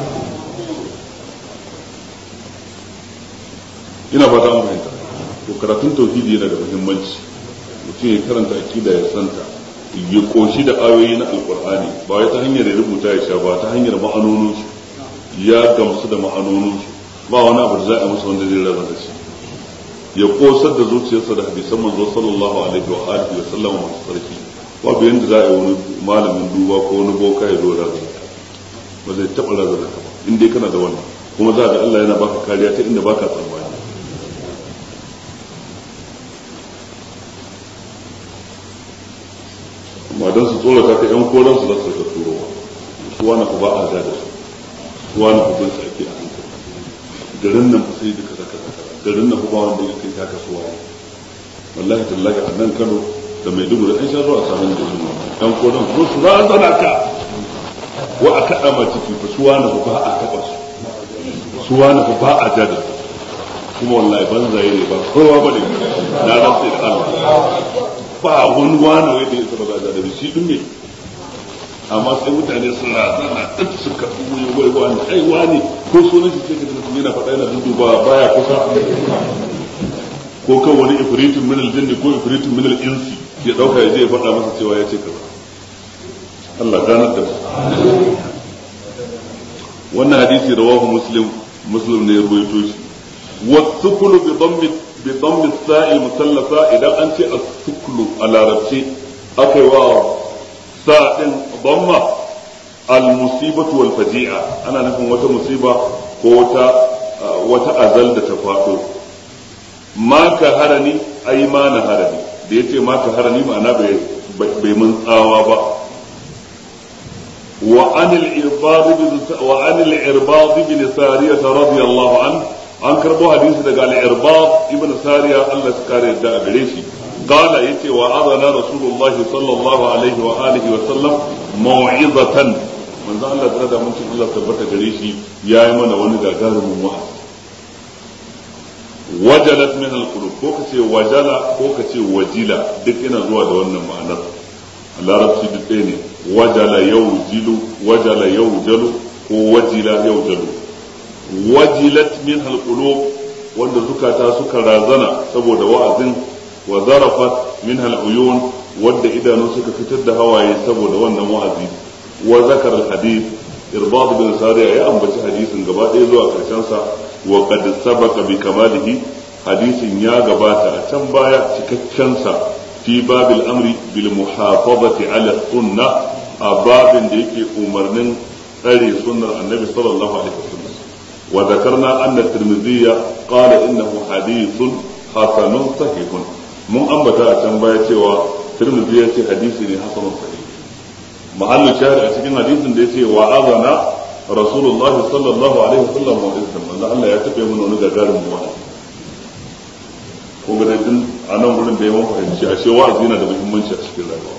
ina ba ta an fahimta to karatun tauhidi yana da muhimmanci mutum ya karanta akida ya santa ya koshi da ayoyi na alkur'ani ba wai ta hanyar rubuta ya sha ba ta hanyar ma'anonin su ya gamsu da ma'anonin su ba wani abu da za a masa wanda zai raba da shi ya kosar da zuciyarsa da hadisan manzo sallallahu alaihi wa alihi wa sallam masu sarki babu yanda za a yi wani malamin duba ko wani boka ya zo da ba zai taɓa raza da ka ba in dai kana da wannan kuma za ga Allah yana baka kariya ta inda baka tsammani amma don su tsorata ka yan koran su za su rika turowa su wani ku ba a da su su wani ku bin ake a hankali garin nan sai duka zaka zaka garin nan ku ba wanda yake ta kasuwa wallahi tallahi a nan Kano da Maiduguri an sha zuwa samun da su yan koran su su za a zana ka wa a kaɗa ma ciki fa su wani ku ba a taɓa su su wani ku ba a jada kuma wallahi banzaye ne ba kowa ba ne na rantsa da Allah ba wani wani wai da ya saba da da shi din ne amma sai mutane sun razana duk su ka wai wai wani ai wani ko sunan shi sai ka ji yana faɗa yana duba baya kusa ko kan wani ifritun min al-jinni ko ifritun min al-insi ya dauka ya je ya faɗa masa cewa ya ce kaza Allah ganar da wannan hadisi rawahu muslim muslim ne ya ruwaito shi wa thukulu bi dhammi بضم الساء المثلثة إذا أنت الثقل على ربشي أكوا ساء ضمة المصيبة والفجيعة أنا نفهم وتا مصيبة وتا وتا أزل تفاؤل ما كهرني أي ما نهرني ديتي ما كهرني ما أنا بمن آوابا وعن الإرباض وعن الإرباض بن سارية رضي الله عنه an karbo hadisi daga al-irbad ibn sariya Allah ya kare da gare shi qala yace wa adana rasulullahi sallallahu alaihi wa alihi wa sallam mau'izatan manzo Allah da da mun Allah tabbata gare shi yayi mana wani gagarumin wa'azi wajalat min al-qulub ko kace wajala ko kace wajila duk ina zuwa da wannan ma'anar larabci duk ɗaya ne wajala yawjilu wajala yawjalu ko wajila yawjalu wajilat min alqulub wanda zukata suka razana saboda wa'azin wa zarafat min aluyun wanda idanu suka fitar da hawaye saboda wannan wa'azi wa zakar alhadith irbad bin sariya ya ambaci hadisin gaba ɗaya zuwa karshen sa wa qad sabaqa bi kamalihi hadisin ya gabata a can baya cikakken sa fi babil amri bil muhafazati ala sunnah a babin da yake umarnin tsare sunnar annabi sallallahu alaihi wasallam وذكرنا أن الترمذي قال إنه حديث حسن صحيح من أنبتا أتنبا يتوى الترمذي يتي حديث حسن صحيح محل الشاهد أتكين حديث يتي وعظنا رسول الله صلى الله عليه وسلم وإذن الله الله يتبع من ونجا قال مواحد وقد a nan wurin da ya mun fahimci a ce wa'azi yana da muhimmanci a cikin rayuwa.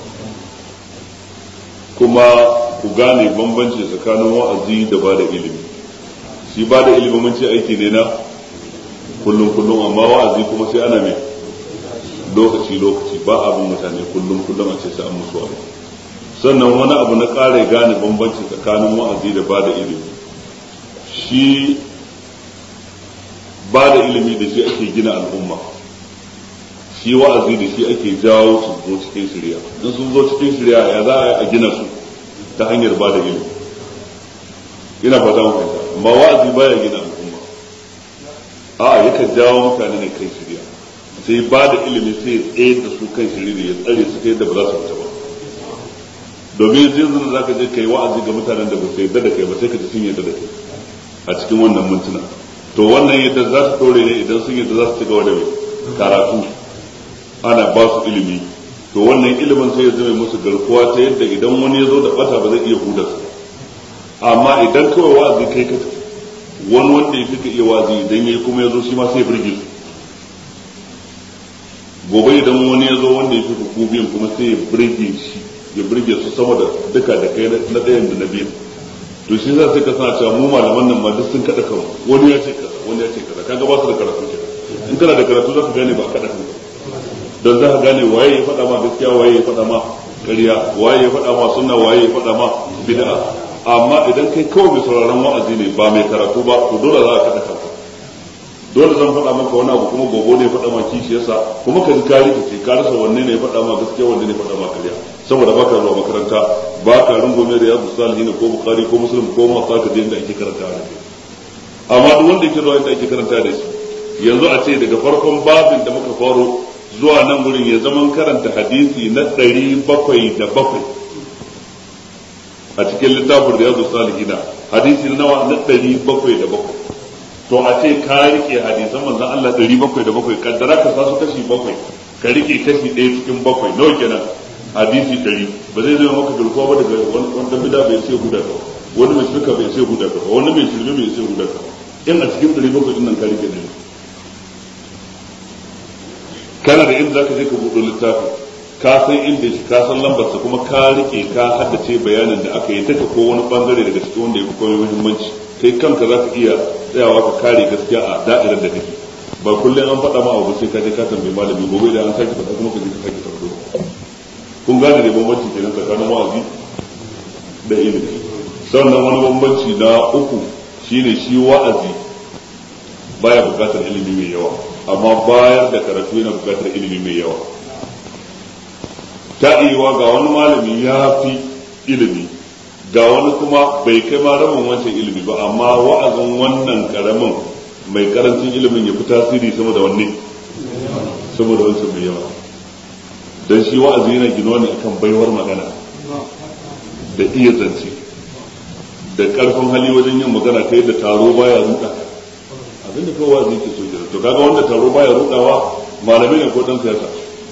Kuma ku gane bambanci tsakanin wa'azi da ba da ilimi. Shi ba da ilimi mun ce aiki ne na kullum kullum, amma wa'azi kuma sai ana mai lokaci lokaci, ba abin mutane kullum kullum a ce sai an musu abu. Sannan wani abu na ƙara gane bambanci tsakanin wa'azi da ba da ilimi, shi ba da ilimi da shi ake gina al'umma, shi wa'azi da shi ake jawo su zo cikin shirya. in sun zo cikin shirya ya za a yi a gina su ta hanyar ba da ilimi. ina fata mu fahimta, amma wa'azi baya gina al'umma, a yakan jawo mutane ne kai shirya, sai ba da ilimi sai ya tsaye da su kan shirya, ya tsare su ta yadda ba za su fita ba. domin yanzu da zaka je kai wa'azi ga mutanen da ba su yarda da kai ba, sai ka ji sun yarda da kai a cikin wannan mintuna. to wannan yadda za su dore ne idan sun yadda za su ci gaba da karatu ana ba su ilimi, to wannan ilimin sai ya zama musu garkuwa ta yadda idan wani ya zo da bata ba zai iya huda su. amma idan kawai wa'azi kai ka wani wanda ya fi ka iya wa'azi idan ya yi kuma ya zo shi ma sai ya burge su. gobe idan wani ya zo wanda ya fi ku biyan kuma sai ya burge shi, ya burge su sama da duka da kai na ɗayan da na biyan. to shi za sai ka sana cewa mu malaman nan ma duk sun kada kan wani ya ce kaza wani ya ce kaza, kaga ba su da karatu kenan. in kana da karatu za ka gane ba kada kan don za ka gane waye ya faɗa ma gaskiya, waye ya faɗa ma ƙarya, waye ya faɗa ma sunna, waye ya faɗa ma bid'a. amma idan kai kawai mai sauraron wa'azi ne ba mai karatu ba, to dole za ka kada kanka. dole zan faɗa maka wani abu kuma gobe ne ya faɗa ma kishiyarsa, kuma ka ji ka rikice ka rasa wanne ne ya faɗa ma gaskiya wanne ne ya faɗa ma ƙarya, saboda baka zuwa makaranta, baka rungume da Riyadus Salihin ko Bukhari ko Muslim ko Muwatta ka je inda ake karanta da kai. amma duk wanda yake zuwa inda ake karanta da shi, yanzu a ce daga farkon babin da muka faro zuwa nan gurin ya zaman karanta hadisi na ɗari bakwai da bakwai a cikin littafin Riyadus Salihin, hadisi na nawa na ɗari bakwai da bakwai. to a ce ka rike hadisan manzon Allah ɗari bakwai da bakwai, kaddara ka sa su kashi bakwai, ka rike kashi ɗaya cikin bakwai, nawa kenan? hadisi ɗari. ba zai zama maka garkuwa ba daga wanda bida bai sai guda ka, wani mai shirka bai sai guda ka, wani mai shirme bai sai guda ka. in a cikin ɗari bakwai din nan ka rike ne, kana da inda zaka je ka buɗe littafi, ka san inda shi, ka san lambar sa, kuma ka rike ka haddace bayanin da aka yi taka ko wani bangare daga cikin wanda ya fi komai muhimmanci. kai kanka zaka iya tsayawa ka kare gaskiya a da'irar da kake, ba kullum an faɗa ma abu sai ka je ka tambayi malami, gobe da an sake faɗa kuma ka je ka sake tardo. kun gane da bambanci kenan tsakanin wa'azi da ilimi. sannan wani bambanci na uku shine shi wa'azi baya bukatar ilimi mai yawa, amma bayar da karatu yana bukatar ilimi mai yawa. ta iya ga wani malami ya fi ilimi, ga wani kuma bai kai ma rabin wancan ilimi ba, amma wa'azin wannan karamin mai karancin ilimin ya fi tasiri sama da wanne, sama da wancan mai yawa. dan shi wa'azi yana gino ne akan baiwar magana da iya zance da karfin hali wajen yin magana ta yadda taro baya ruda. abinda kawai wa'azi ke so kenan. to kaga wanda taro baya rudawa malamai ne ko dan siyasa?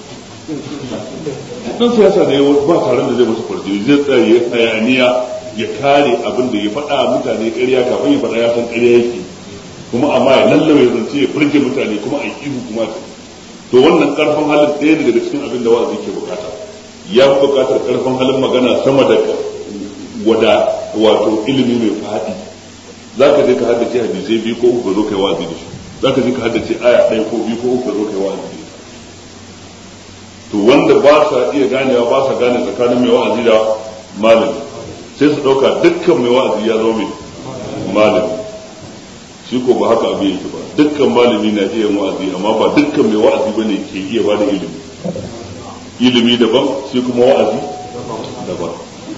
dan siyasa ne ba taron da zai masa farji, zai tsaye hayaniya ya kare abin da ya faɗa mutane ƙarya kafin ya faɗa ya san ƙarya yake, kuma amma ya lallawa ya zance ya burge mutane kuma a ihu kuma ta. to wannan karfin halin ɗaya ne daga cikin abin da wa'azi ke bukata. ya fi bukatar karfin halin magana sama da wada wato ilimi mai faɗi. za ka je ka haddace hadisai biyu ko uku zo kai wa'azi da shi, za ka je ka haddace aya ɗaya ko biyu ko uku zo kai wa'azi da shi. to wanda ba sa iya ganewa ba sa gane tsakanin mai wa'azi da malami, sai su ɗauka dukkan mai wa'azi ya zo mai malami. shi ko ba haka abin yake ba, dukkan malami na iya wa'azi, amma ba dukkan mai wa'azi bane ke iya ba da ilimi. ilimi daban, shi kuma wa'azi daban.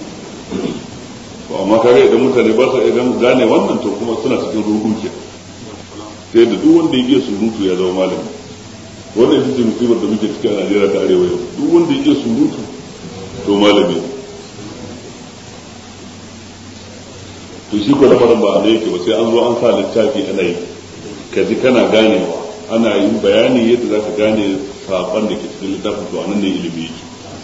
to amma kare idan mutane ba sa idan gane wannan, to kuma suna cikin ruhu ke, sai da duk wanda ya iya surutu ya zama malami. wannan ita ce musibar da muke cikin a Najeriya ta arewa yau, duk wanda ya iya surutu to malami. to shi ko lamarin ba a da yake ba, sai an zo an sa littafi ana yi, ka ji kana ganewa, ana yin bayani yadda za ka gane saƙon da ke cikin littafin, to anan ne ilimi yake.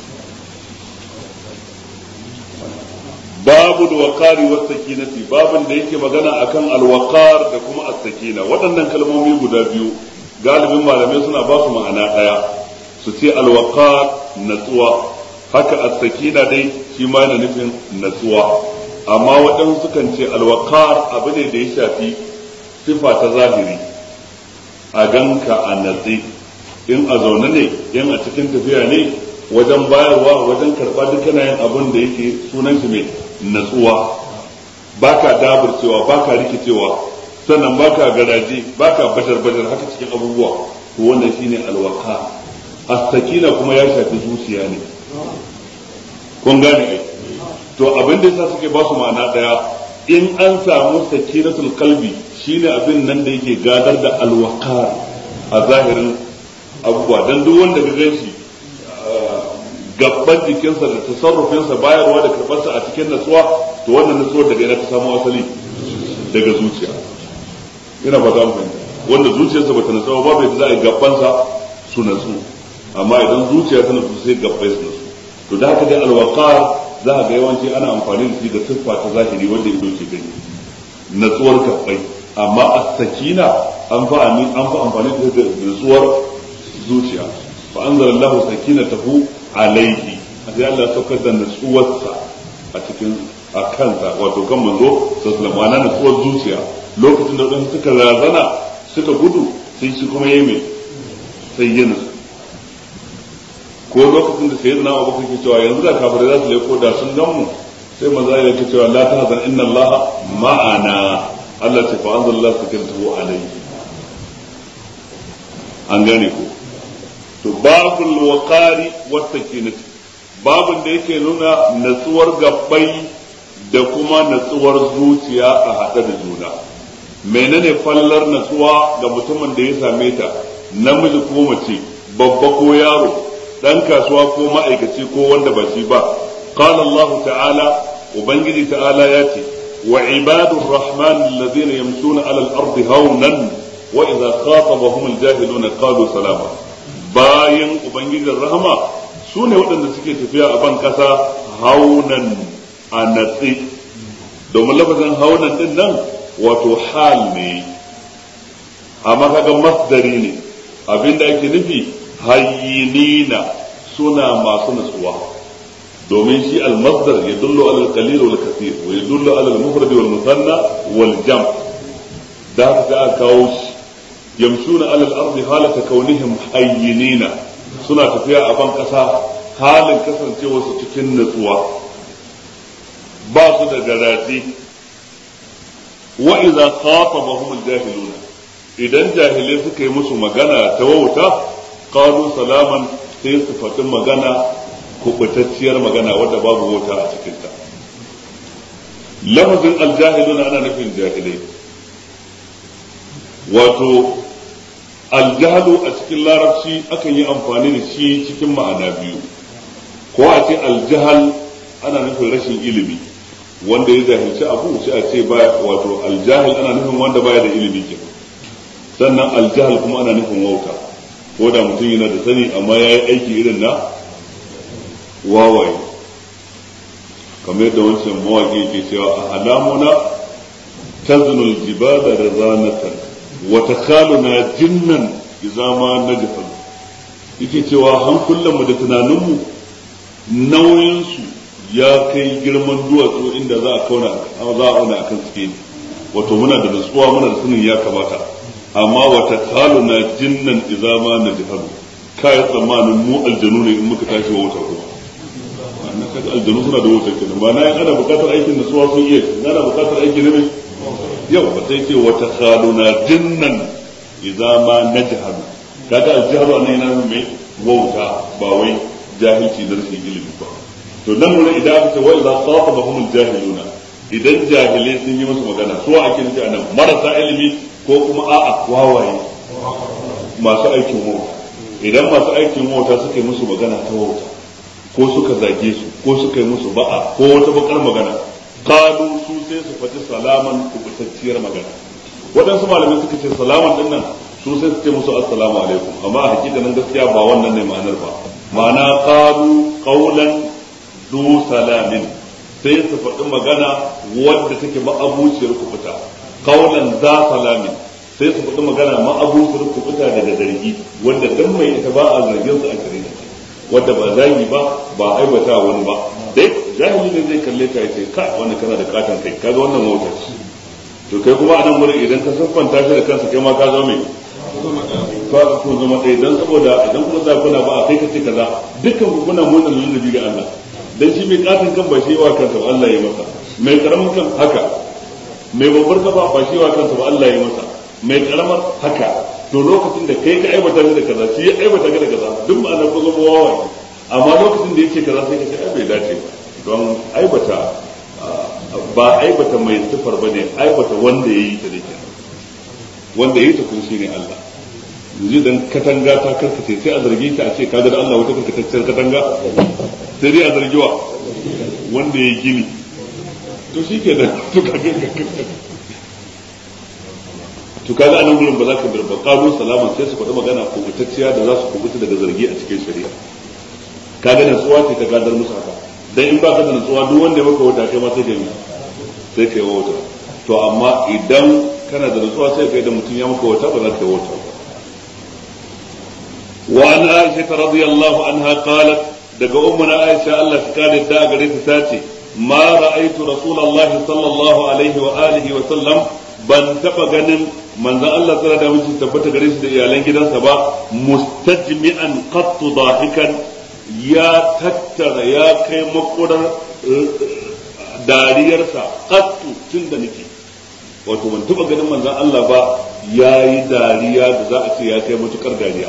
babu alwaqari was sakinati, babin da yake magana akan alwaqar da kuma as-sakina. waɗannan kalmomi guda biyu galibin malamai suna ba su ma'ana ɗaya, su ce alwaqar natsuwa, haka as-sakina dai shi ma yana nufin natsuwa, amma waɗansu sukan ce alwaqar abu ne da ya shafi sifa ta zahiri, a ganka a natsi, in a zaune ne, in a cikin tafiya ne, wajen bayarwa wajen karɓa duk kana yin abin da yake sunan shi mai natsuwa, baka daburcewa baka rikicewa, sannan baka garaje baka bajar bajar haka cikin abubuwa, to wannan shine alwaka. as-sakina kuma ya shafi zuciya ne, kun gane ai. to abin da yasa suke ba su ma'ana daya, in an samu sakinatul qalbi shine abin nan da yake gadar da alwaqar a zahirin abubuwa, dan duk wanda ga ganshi gabban jikinsa da tasarrufinsa bayarwa da karbarsa a cikin natsuwa, to wannan natsuwar daga ina ta samu asali, daga zuciya. ina ba za mu fahimta, wanda zuciyarsa bata natsuwa ba bai za a yi gabbansa su natsu, amma idan zuciya ta natsu sai gabbai su natsu. to da haka dai alwaqar za a ga yawanci ana amfani da shi da siffa ta zahiri wanda ido ke gani, natsuwar gabbai, amma as-sakina an fa an fa amfani da natsuwar zuciya. fa anzalallahu sakinatahu alaihi, sai Allah saukar da natsuwarsa a cikin a kansa, wato kan manzo sallallahu alaihi wasallam, natsuwar zuciya. lokacin da wadansu suka razana suka gudu sai shi kuma yayi mai sai ya nutsu. ko lokacin da sayyidina Abu Bakar ke cewa yanzu da kafirai za su leko da sun gan mu, sai manzo ya ce cewa la tahzan inna Allah ma'ana, Allah ce fa anzalallahu sakinatahu alaihi. an gane ko to babul waqari wat sakinati, babun da yake nuna natsuwar gabbai da kuma natsuwar zuciya a hada da juna. menene fallar natsuwa ga mutumin da ya same ta, namiji ko mace, babba ko yaro, dan kasuwa ko ma'aikaci ko wanda ba shi ba. qala Allah ta'ala, ubangiji ta'ala ya ce, wa ibadur rahman alladhina yamshuna 'ala al-ardi hawnan wa idha khatabahum al-jahiluna qalu salama. bayan ubangijin rahama su ne waɗanda suke tafiya a ban kasa haunan a natsi, domin lafazin haunan din nan wato hal ne, amma kaga masdari ne, abinda ake nufi hayyinina, suna masu natsuwa, domin shi al-masdar yadullu ala al-qalil wal kathir wa yadullu ala al-mufrad wal musanna wal jam'. da haka kawo shi yamshuna ala al-ardi halata kaunihim hayyinina, suna tafiya a ban kasa halin kasancewa su cikin natsuwa, ba su da garaji. wa idza khatabahum al-jahiluna, idan jahilai suka yi musu magana ta wauta, qalu salaman, sai su faɗi magana kubutacciyar magana wadda babu wauta a cikin ta. lafazin al-jahiluna ana nufin jahilai, wato al-jahlu a cikin larabci akan yi amfani da shi cikin ma'ana biyu, ko a ce al-jahl ana nufin rashin ilimi, wanda ya jahilci abu sai a ce baya, wato aljahil ana nufin wanda baya da ilimi ke, sannan aljahil kuma ana nufin wauta, ko da mutum yana da sani amma ya yi aiki irin na wawaye, kamar yadda wancan mawaƙi ke cewa a alamuna taznul jibala da zanatan wa takhaluna jinnan idza ma najfal, yake cewa hankulanmu da tunaninmu nauyinsu ya kai girman duwatsu inda za a kauna za a auna akan suke, wato muna da nutsuwa muna da sanin ya kamata, amma wata kaluna jinnan idza ma najhalu, kai tsammanin mu aljanu ne in muka tashi wata ko wannan kaga aljanu suna da wata kenan, ba na yin ana bukatar aikin nutsuwa sun iya, ana bukatar aiki ne yau ba sai ce wata kaluna jinnan idza ma najhalu, kaga aljahlu ne yana mai wauta ba wai jahilci da rashin ilimi ba. to nan wurin idan aka ce wa idza khatabahum al-jahiluna, idan jahilai sun yi musu magana, su ake nufi anan marasa ilimi ko kuma a'a wawaye masu aikin wauta. idan masu aikin wauta suka yi musu magana ta wauta, ko suka zage su, ko suka yi musu ba'a ko wata bakar magana, qalu su sai su fati salaman kubutacciyar magana. waɗansu malamai suka ce salaman din nan su sai su ce musu assalamu alaikum, amma a hakikanin gaskiya ba wannan ne ma'anar ba. ma'ana qalu qawlan du salamin, sai su faɗi magana wadda take ma'abuciyar kubuta, kaulan za salamin, sai su faɗi magana ma'abuciyar kubuta daga zargi, wanda dan mai ita ba a zargin su a gare wanda ba zagi ba ba aibata wani ba dai jahili ne zai kalle ta yace ka wannan kana da katon kai kaga wannan mota to kai kuma a nan gurin idan ka siffanta shi da kansa kai ma ka zo mai ka ku zama dai dan saboda idan kuma za kuna ba kai ka ce kaza dukkan ku kuna mona lalabi ga Allah dan shi mai katon kan ba shi wa kansa ba Allah ya masa mai karamin kan haka mai babbar kafa ba shi wa kansa ba Allah ya masa mai karamar haka to lokacin da kai ka aibata shi da kaza shi ya aibata ka da kaza duk ma'anar ku zama wawa amma lokacin da yake kaza sai ka ce ai bai dace ba don aibata ba aibata mai sifar bane aibata wanda yayi ta dake wanda yayi ta kun shine Allah yanzu dan katanga ta karkace sai a zargi ta a ce kaga da Allah wata karkatacciyar katanga sai dai a zargi wa wanda yayi gini to shikenan to kaga to kaga anan gurin ba za ka birba qalu salaman sai su faɗi magana kubutacciya da za su kubuta daga zargi a cikin shari'a kaga nutsuwa ce ta gadar musu haka dan in ba ka da nutsuwa duk wanda ya maka wata kai ma sai kai sai kai wata to amma idan kana da nutsuwa sai kai da mutum ya maka wata ba za ka yi wata ba wa an aisha radiyallahu anha qalat daga ummuna aisha Allah ta kare da gare ta tace ma ra'aytu rasulullahi sallallahu alaihi wa alihi wa sallam ban taba ganin manzon Allah tsara da mutum tabbata gare shi da iyalan gidansa ba mustajmi'an qattu dahikan ya tattara ya kai makurar dariyarsa qattu tun da nake wato ban taba ganin manzon Allah ba yayi dariya da za a ce ya kai matukar dariya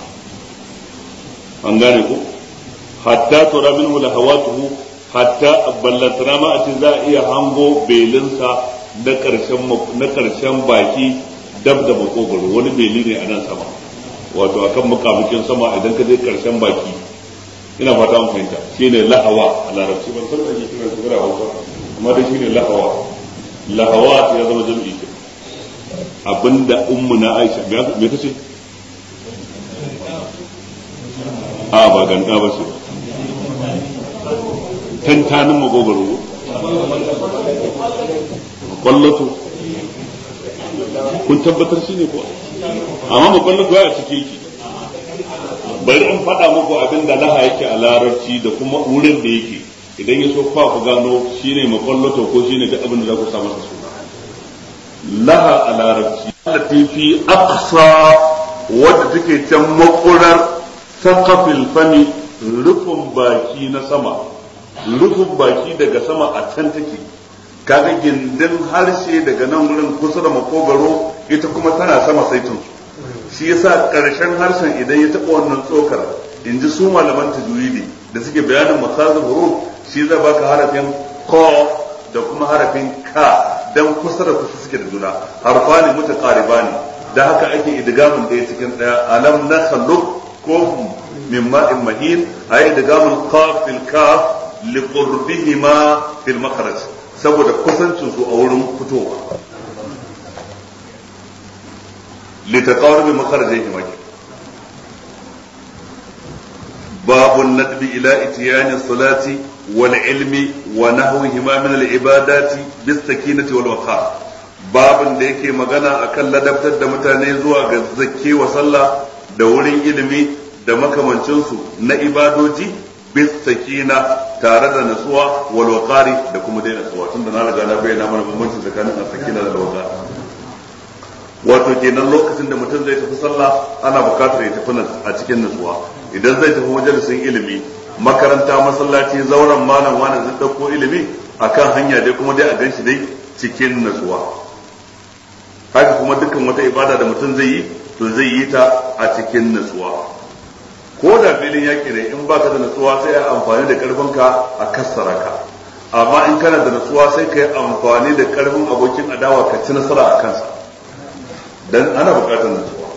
an gane ku hatta tura minhu lahawatuhu hatta ballatana ma a ce za a iya hango belinsa na karshen na karshen baki dab da makogaro wani beli ne a nan sama wato akan mukamukin sama idan ka je karshen baki ina fata mun fahimta shine lahawa a larabci ban san ake kira shi gara hausa amma dai shine lahawa lahawa ya zama jami'i ke abinda ummu na Aisha me tace a ba ganga ba ce tantanin makogaro kwallato kun tabbatar shi ne ko amma makwallato ya cike yake bari in faɗa muku abin da laha yake a larabci da kuma wurin da yake idan ya so fa ku gano shine makwallato ko shine duk abin da za ku sa masa suna laha a larabci allati fi aqsa wadda take can makurar saqafil fami rufin baki na sama rufin baki daga sama a can take kaga gindin harshe daga nan wurin kusa da makogaro ita kuma tana sama saitin shi yasa karshen harshen idan ya taba wannan tsokar in ji su malaman tajwidi da suke bayanin makazin huruf shi zai baka harafin ko da kuma harafin ka dan kusa da kusa suke da juna harfani mutaqaribani da haka ake idgamin daya cikin daya alam nakhluqukum min ma'in mahin ay idgamul qaf fil kaf liqurbihima fil makhraj saboda kusancin su a wurin fitowa litaqarrub makharajihim باب الندب إلى إتيان الصلاة والعلم ونحوهما من العبادات بالسكينة والوقار باب da yake magana akan ladabtar da mutane zuwa ga zakke wa sallah da wurin ilimi da makamancinsu na ibadoji bis sakina tare da nasuwa wal waqari da kuma dai nasuwa tunda na riga na bayyana mana bambancin tsakanin sakina da waqari wato kenan lokacin da mutum zai tafi sallah ana bukatar ya tafi a cikin nasuwa idan zai tafi majalisin ilimi makaranta masallaci zauren malam wani zai dauko ilimi akan hanya dai kuma dai a ganshi dai cikin nasuwa haka kuma dukkan wata ibada da mutum zai yi to zai yi ta a cikin nasuwa ko da filin yaki ne in baka da nasuwa sai a amfani da karfinka a kassara ka amma in kana da nasuwa sai ka yi amfani da karfin abokin adawa ka ci nasara a kansa dan ana bukatar nasuwa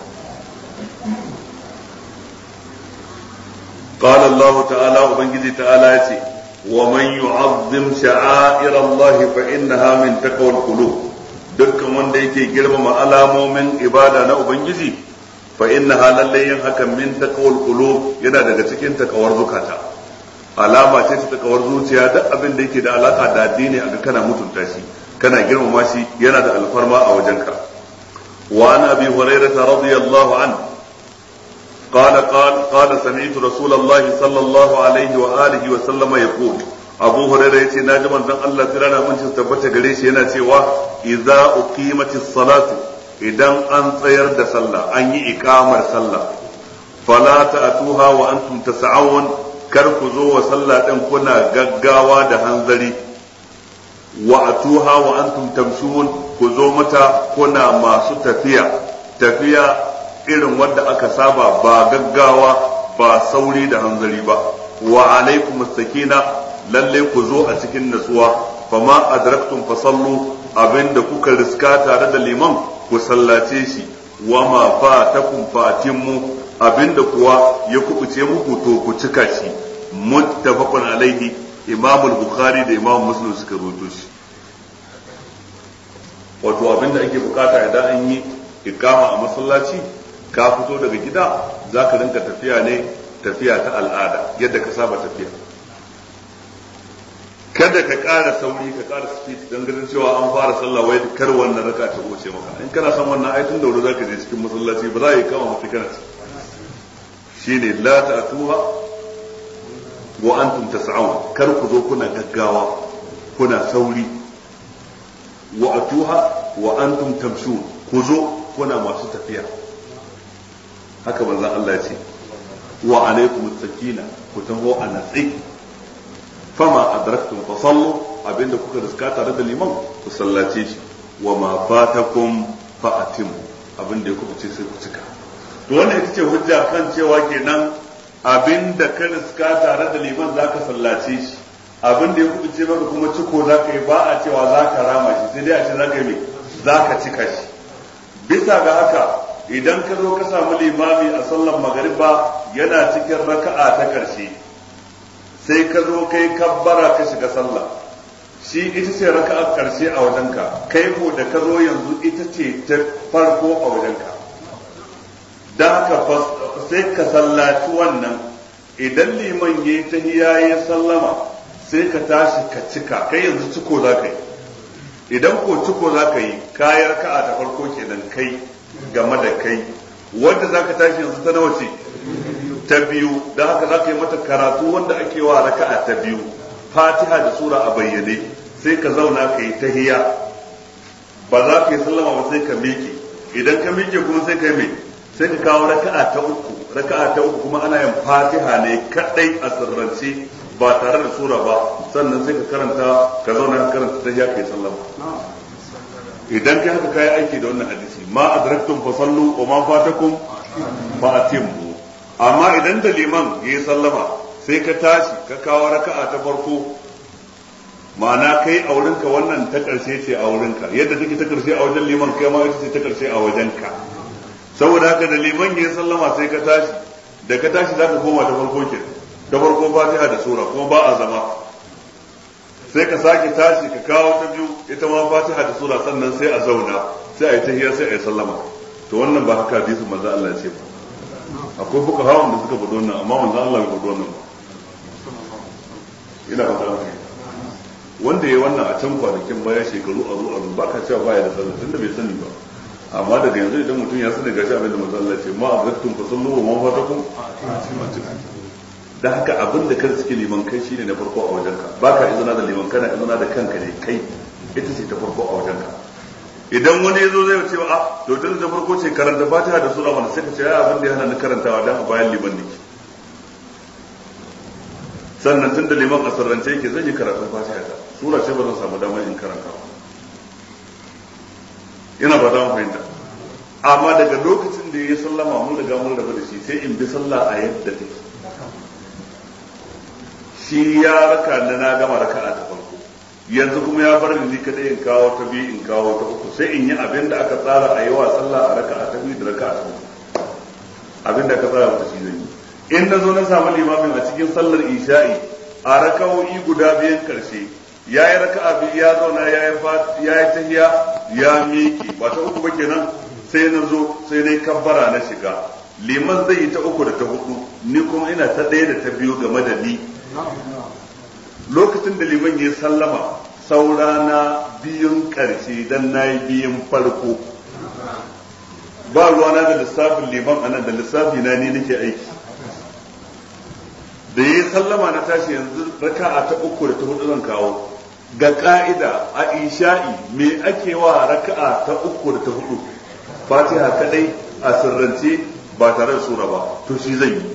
قال الله تعالى وبنجي تعالى يتي ومن يعظم شعائر الله فإنها من تقوى القلوب dukkan wanda yake girmama alamomin ibada na ubangiji fa innaha lallai yin hakan min taqwal qulub yana daga cikin takawar zukata alama ce ta takawar zuciya duk abin da yake da alaka da addini a kana mutunta shi kana girmama shi yana da alfarma a wajenka wa an abi hurairah radiyallahu anhu قال قال قال سمعت رسول الله صلى الله عليه وآله وسلم يقول Abu Hurairah yace naji manzon Allah tirana mun ci tabbata gare shi yana cewa idza uqimatis salatu idan an tsayar da sallah an yi iqamar sallah fala ta'tuha wa antum tas'awun kar ku zo wa sallah din kuna gaggawa da hanzari wa atuha wa antum tamshun ku zo mata kuna masu tafiya tafiya irin wanda aka saba ba gaggawa ba sauri da hanzari ba wa alaikum as-sakina lalle ku zo a cikin natsuwa fama adraktum fasallu abinda kuka riska tare da liman ku sallace shi wa ma fatakum fatimmu abinda kuwa ya kubuce muku to ku cika shi muttafaqun alaihi imam al-bukhari da imam muslim suka rawaito shi wato abinda ake bukata idan an yi ikama a masallaci ka fito daga gida zaka rinka tafiya ne tafiya ta al'ada yadda ka saba tafiya kada ka ƙara sauri ka ƙara speed don ganin cewa an fara sallah wai kar wannan raka ta wuce maka in kana son wannan ayatun da wuri zaka je cikin masallaci ba za a yi kama mafi kana shine la ta'tuha wa antum tas'un kar ku zo kuna gaggawa kuna sauri wa atuha wa antum tamshun ku zo kuna masu tafiya haka manzon Allah ya ce wa alaikum as-sakina ku taho a natsi fama adraktum fasallu abinda kuka riska tare da liman ku sallace shi wa ma fatakum fa'atimu abinda ya kuka ce sai ku cika to wannan ita ce hujja kan cewa kenan abinda ka riska tare da liman zaka sallace shi abinda ya kuka ce maka kuma ciko zaka yi ba a cewa zaka rama shi sai dai a ce zaka yi me zaka cika shi bisa ga haka idan ka zo ka samu limami a sallar magariba yana cikin raka'a ta karshe sai ka zo kai kabbara ka shiga sallah shi ita ce raka'a karshe a wajenka kai ko da ka zo yanzu ita ce ta farko a wajenka dan haka sai ka sallaci wannan idan liman yayi tahiyya ya sallama sai ka tashi ka cika kai yanzu ciko za ka yi idan ko ciko za ka yi kayan raka'a ta farko kenan kai game da kai wanda za ka tashi yanzu ta nawa ce ta biyu da haka za ka yi mata karatu wanda ake wa raka'a ta biyu fatiha da sura a bayyane sai ka zauna ka yi tahiyya ba za ka yi sallama ba sai ka miƙe idan ka miƙe kuma sai ka yi mai sai ka kawo raka'a ta uku raka'a ta uku kuma ana yin fatiha ne kadai a sirrance ba tare da sura ba sannan sai ka karanta ka zauna ka karanta tahiyya ka yi sallama idan kai haka kai aiki da wannan hadisi ma adraktum fasallu wa ma fatakum fa atimmu amma idan da liman yayi sallama sai ka tashi ka kawo raka'a ta farko ma'ana kai a wurinka wannan ta karshe ce a wurinka yadda take ta karshe a wajen liman kai ma ita ce ta karshe a wajenka saboda haka da liman yayi sallama sai ka tashi da ka tashi zaka koma ta farko ke ta farko Fatiha da sura kuma ba a zama sai ka sake tashi ka kawo ta biyu ita ma Fatiha da sura sannan sai a zauna sai a yi tahiyya sai a yi sallama to wannan ba haka hadisin manzo Allah ya ce ba akwai fuka hawan da suka faɗo wannan amma manzo Allah bai faɗo wannan ba ina ba ta wanda yayi wannan a can kwanakin baya shekaru a zuwa ba ka cewa baya da sallah tunda bai sani ba amma daga yanzu idan mutum ya sani gashi abin da manzo Allah ya ce ma azattum fasallu wa ma fatakum da haka abin da kan suke liman kai shine na farko a wajenka baka izina da liman kana izina da kanka ne kai ita ce ta farko a wajenka idan wani yazo zai ce a to tun da farko ce karanta Fatiha da sura wannan sai ka ce ai abin da ya hana ni karantawa dan a bayan liman nake sannan tun da liman a sarrance yake zan yi karatun Fatiha ta sura ce ba zan samu damar in karanta ba ina ba za mu fahimta amma daga lokacin da ya sallama mun riga mun rabu da shi sai in bi sallah a yadda take shi ya raka da na gama raka'a ta farko yanzu kuma ya bar ni kadai in kawo ta biyu in kawo ta uku sai in yi abin da aka tsara a yi wa sallah a raka'a ta biyu da raka'a ta uku abin da aka tsara mata shi zan yi in na zo na samu limamin a cikin sallar isha'i a raka'o'i guda biyan karshe ya yi raka'a biyu ya zauna ya yi ya yi tahiya ya miki ba ta uku ba kenan sai na zo sai dai kabbara na shiga liman zai yi ta uku da ta hudu ni kuma ina ta ɗaya da ta biyu game da ni lokacin da liman ya sallama saura na biyun ƙarshe dan na yi biyun farko ba ruwana da lissafin liman anan da lissafi na ni nake aiki. Da yayi sallama na tashi yanzu raka'a ta uku da ta hudu zan kawo. Ga ka'ida a isha'i me ake wa raka'a ta uku da ta hudu? Fatiha kadai a sirrance ba tare da sura ba, to shi zan yi.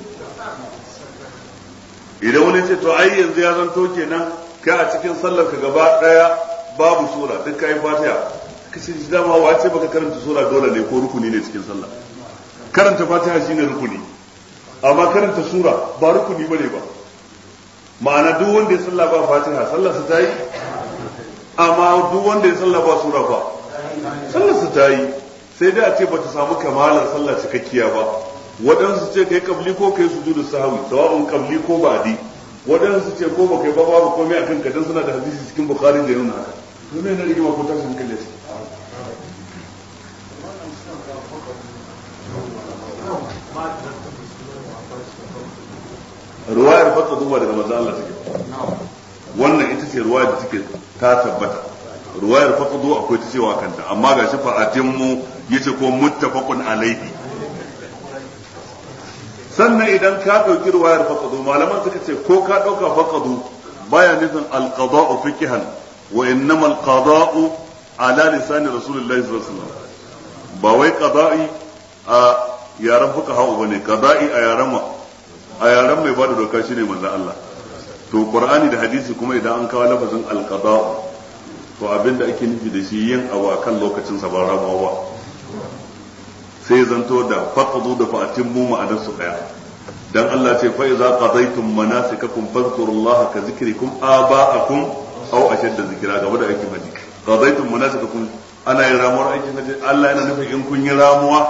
Idan wani ce to ai yanzu ya zanto kenan kai a cikin sallar ka gaba daya babu sura duk kai Fatiha, kace shi dama wace baka karanta sura dole ne ko rukuni ne cikin sallah? Karanta Fatiha shine rukuni, amma karanta sura ba rukuni bane ba. Ma'ana duk wanda ya sallah ba Fatiha sallar sa ta yi, amma duk wanda ya sallah ba sura ba sallar sa ta yi, sai dai a ce bata samu kamalar sallah cikakkiya ba. Waɗansu ce kai kabli ko kai sujudu sahwi, sawa'un kabli ko ba'di. Waɗansu ce ko ba kai ba babu komai akan ka dan suna da hadisi cikin Bukhari da yana haka. To me ne rigima ko tashin kalle shi? Ruwayar fata zuwa daga manzo Allah take. Wannan ita ce ruwayar da take ta tabbata. Ruwayar fata zuwa akwai ta cewa kanta, amma gashi fa'atin mu yace ko muttafaqun alaihi. Sannan idan ka dauki ruwayar faqadu, malaman suka ce ko ka dauka faqadu baya nufin alqada'u fiqhan wa innamal qada'u ala lisani rasulullahi sallallahu alaihi wasallam. Ba wai qada'i a yaran fuqaha bane, qada'i a yaran ma a yaran mai bada doka shine manzon Allah. To Qur'ani da hadisi kuma idan an kawo lafazin alqada'u to abinda ake nufi da shi yin abu akan lokacin sa ba rabawa. Sai zanto da faqadu da fa'atimmu ma'anar su daya. Dan Allah ce fa iza qadaytum manasikakum fadhkurullaha ka zikrikum aba'akum aw ashadda zikra gaba da aikin haji. Qadaytum manasikakum ana yin ramuwar aikin haji, Allah yana nufin in kun yi ramuwa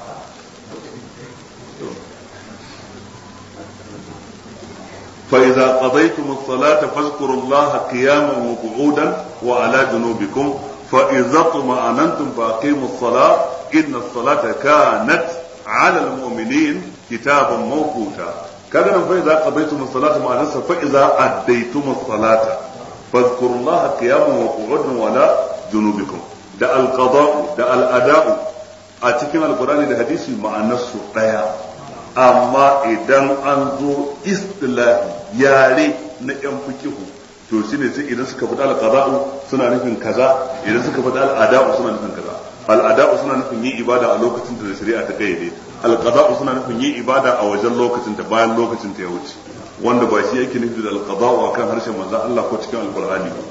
fa iza qadaytum as-salata fadhkurullaha qiyaman wa qu'udan wa ala junubikum fa iza tuma'anantum fa aqimus salata إن الصلاة كانت على المؤمنين كتابا موقوتا كذا فإذا قضيتم الصلاة مع نفسها فإذا أديتم الصلاة فاذكروا الله قياما وقعودا وعلى جنوبكم ده القضاء ده الأداء أتكلم القرآن ده حديث مع نفسه قيا أما إذا أنظر إصطلاح ياري نعم فكه to shine sai idan suka faɗa al-qada'u suna nufin kaza, idan suka faɗa al-ada'u suna nufin kaza. Al-ada'u suna nufin yin ibada a lokacin da shari'a ta kayyade, al-qada'u suna nufin yin ibada a wajen lokacin ta bayan lokacin ta ya wuce, wanda ba shi yake nufi da al-qada'u akan harshen manzon Allah ko cikin al-Qur'ani ba.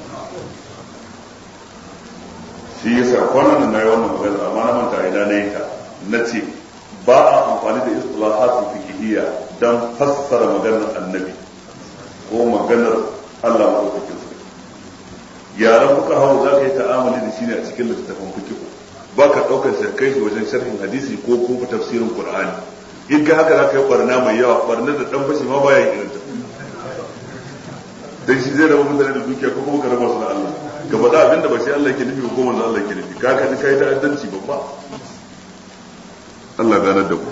Shi yasa kwanan nan nayi wannan magana amma na manta ina nayi ta, nace ba a amfani da istilahatu fiqhiyya dan fassara maganar annabi ko maganar Allah maɗaukakin sarki. Yaran fuka hau za ka yi ta'amali da shi ne a cikin littattafan fikihu, ba ka ɗaukar shirkai shi wajen sharhin hadisi ko kuma tafsirin Qur'ani. In ka haka za ka yi ɓarna mai yawa, ɓarnar da ɗan fashi ma ba ya yi irin ta. Dan shi zai raba mutane da dukiya ko kuma ka raba su da Allah. Ka faɗa abin da ba shi Allah ke nufi ko manzo Allah ke nufi. Ka kaji kai ta'addanci babba. Allah ganar da ku.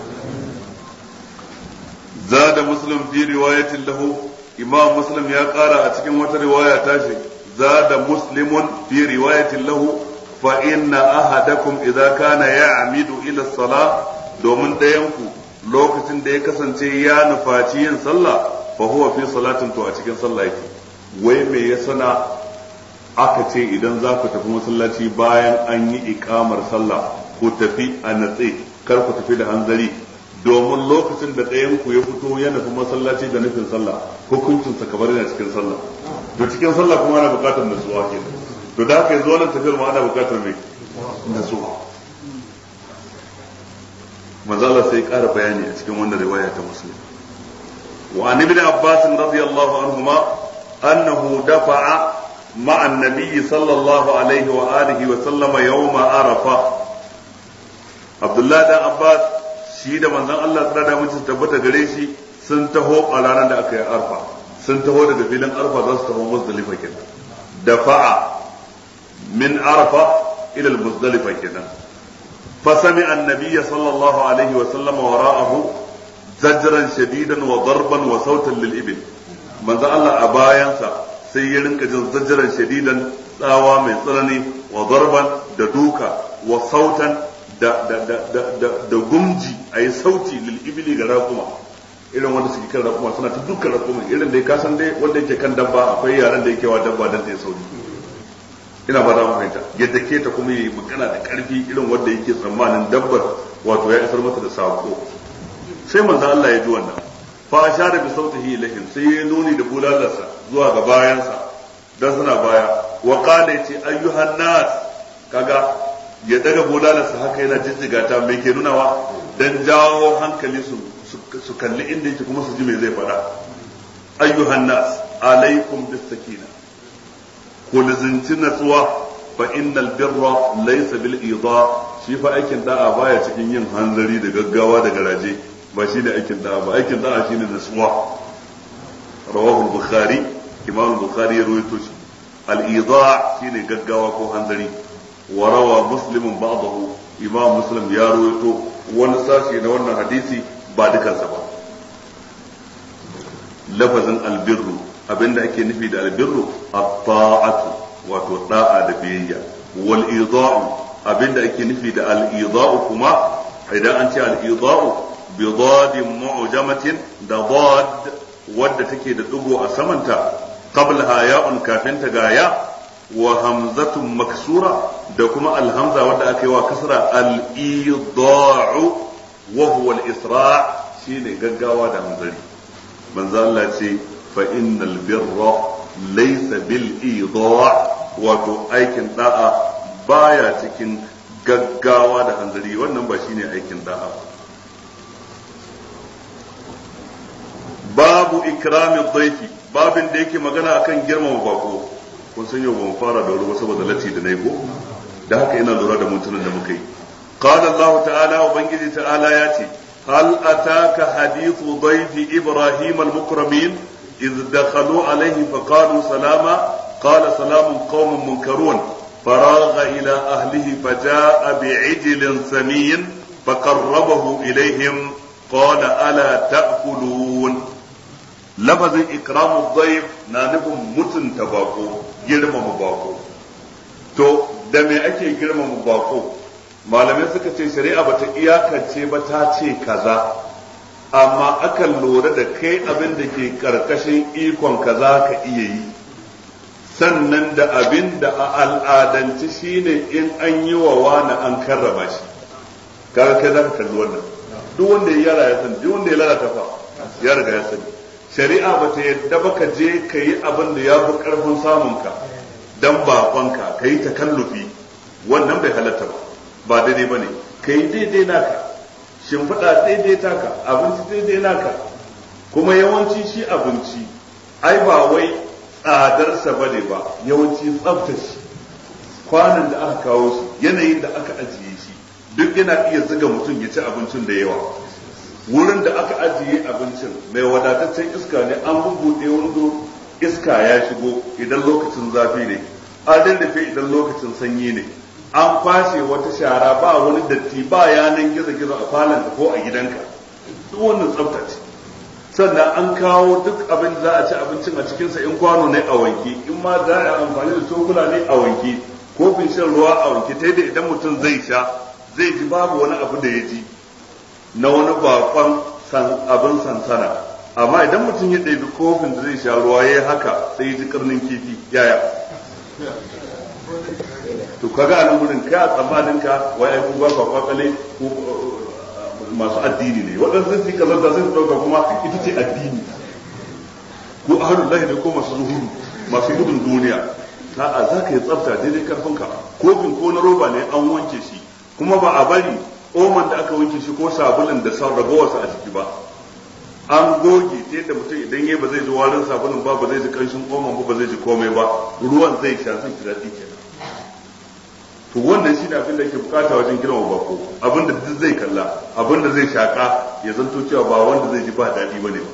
Zada Muslim fi riwayatin lahu, Imam Muslim ya kara a cikin wata riwaya tashi, zada muslimun fi riwayatin lahu fa inna ahadakum idza kana ya'midu ila salah, domin dayan ku lokacin da ya kasance ya nufaci yin sallah fa huwa fi salatin, to a cikin sallah yake. Wai me ya sana aka ce idan za ku tafi masallaci bayan an yi ikamar sallah ku tafi a natse, kar ku tafi da hanzari, domin lokacin da ɗayan ku ya fito ya nufi masallaci da nufin sallah hukuncinsa kamar yana cikin sallah. To cikin sallah kuma ana buƙatar nutsuwa ke, to da haka yanzu wannan tafiyar ma ana buƙatar mai nutsuwa. manzo Allah sai ƙara bayani a cikin wannan riwaya ta Muslim. Wa an ibn Abbas radiyallahu anhuma annahu dafa'a ma'a an-nabiy sallallahu alaihi wa alihi wa sallama yawma Arafa. Abdullah dan Abbas shi da manzon Allah tsara da mutum tabbata gare shi sun taho a ranar da aka yi Arfa, sun taho daga filin Arfa za su taho Muzdalifa kenan. Dafa'a min Arafa ila al-Muzdalifa kenan. فسمع النبي صلى الله عليه وسلم وراءه زجرا شديدا وضربا وصوتا للإبل. من ذا الله أبايانسا سيرنك زجرا شديدا تsawa mai tsanani wa darban da duka wa sautan da da da da da gumji ayi sauti lil ibli ga raquma irin wanda suke kan raquma suna ta dukkan raquma irin da ka san dai wanda yake kan dabba akwai yaran da yake wa dabba dan ta yi sauti ina ba za mu fahimta yadda ke ta kuma yi magana da karfi irin wanda yake tsammanin dabbar wato ya isar mata da sako sai manzo Allah ya ji wannan fa ashara bi sautihi ilayhim sai ya nuni da bulalarsa zuwa ga bayansa dan suna baya wa qala yace ayyuhan nas kaga ya daga bulalarsa haka yana jijjiga ta mai ke nunawa dan jawo hankali su su kalli inda yake kuma su ji me zai fada ayyuhan nas alaikum bis sakina ko lizinci natsuwa fa innal birra laysa bil idha shi fa aikin da'a baya cikin yin hanzari da gaggawa da garaje ba shi da aikin da'a ba aikin da'a shine natsuwa rawahu al-bukhari imam al-bukhari ya rawaito shi al-idha shine gaggawa ko hanzari wa rawa muslim ba'dahu imam muslim ya rawaito wani sashi na wannan hadisi ba dukansa ba lafazin albirru abinda ake nufi da albirru at-ta'atu wato da'a da biyayya wal idha'u abinda ake nufi da al idha'u kuma idan an ce al idha'u bi dadin mu'jamatin da dad wadda take da dugo a samanta qablaha ya'un kafin ta ga ya wa hamzatun maksura da kuma al hamza wadda aka yi wa kasra al idha'u wa huwa al isra' shine gaggawa da hanzari manzo Allah ce fa innal birra laysa bil idha' wato aikin da'a baya cikin gaggawa da hanzari wannan ba shine aikin da'a babu ikrami dhaifi babin da yake magana akan girmama bako kun san yau ban fara da ruwa saboda lati da nayi ko da haka ina lura da mutunan da muka yi qala Allah ta'ala wa bangiji ta'ala yace hal ataka hadithu dhaifi ibrahim al-mukramin إذ دخلوا عليه فقالوا سلاما قال سلام قوم منكرون فراغ إلى أهله فجاء بعجل سمين فقربه إليهم قال ألا تأكلون لفظ إكرام الضيف نانبهم متن تباكو جرم مباكو تو دمي أكي جرم مباكو malamai suka ce shari'a bata iyakance ba ta ce kaza amma akan lura da kai abin da ke karkashin ikon ka za ka iya yi sannan da abin da a al'adance shine in an yi wa wani an karrama shi kaga kai za ka kalli wannan duk wanda ya yara ya sani duk wanda ya lalata fa ya riga ya sani shari'a ba ta yadda ba ka je ka yi abin da ya fi karfin samun ka dan bakonka ka yi takallufi wannan bai halatta ba ba daidai ba ne ka yi daidai naka shimfiɗa daidai taka abinci daidai naka kuma yawanci shi abinci ai ba wai tsadarsa ba ne ba yawanci tsaftace kwanan da aka kawo shi yanayin da aka ajiye shi duk yana iya zuga mutum ya ci abincin da yawa wurin da aka ajiye abincin mai wadataccen iska ne an bubbuɗe wando iska ya shigo idan lokacin zafi ne an rarrafe idan lokacin sanyi ne an kwashe wata shara ba wani datti ba yanan gizo-gizo a falonka ko a gidanka duk wannan tsafta ce sannan an kawo duk abin da za a ci abincin a cikinsa in kwano ne a wanke in ma za a amfani da cokula ne a wanke kofin shan ruwa a wanke ta yadda idan mutum zai sha zai ji babu wani abu da ya ji na wani bakon abin sansana amma idan mutum ya ɗabi kofin da zai sha ruwa ya yi haka sai ya ji karnin kifi yaya to kaga a nan gurin kai a tsammanin ka wai ai kuma ba kwakwale ko masu addini ne waɗansu su kaza da sun dauka kuma ita ce addini ko ahlullahi ne ko masu zuhudu masu gudun duniya a'a za ka yi tsafta daidai karfin ka kofin ko na roba ne an wanke shi kuma ba a bari oman da aka wanke shi ko sabulin da san ragowarsa a jiki ba an goge ta yadda mutum idan ya ba zai ji warin sabulin ba ba zai ji kanshin oman ba ba zai ji komai ba ruwan zai sha zai ji daɗi kenan to wannan shi ne abin da ke bukata wajen girma bako abin da duk zai kalla abin da zai shaka ya zanto cewa ba wanda zai ji ba daɗi ba ne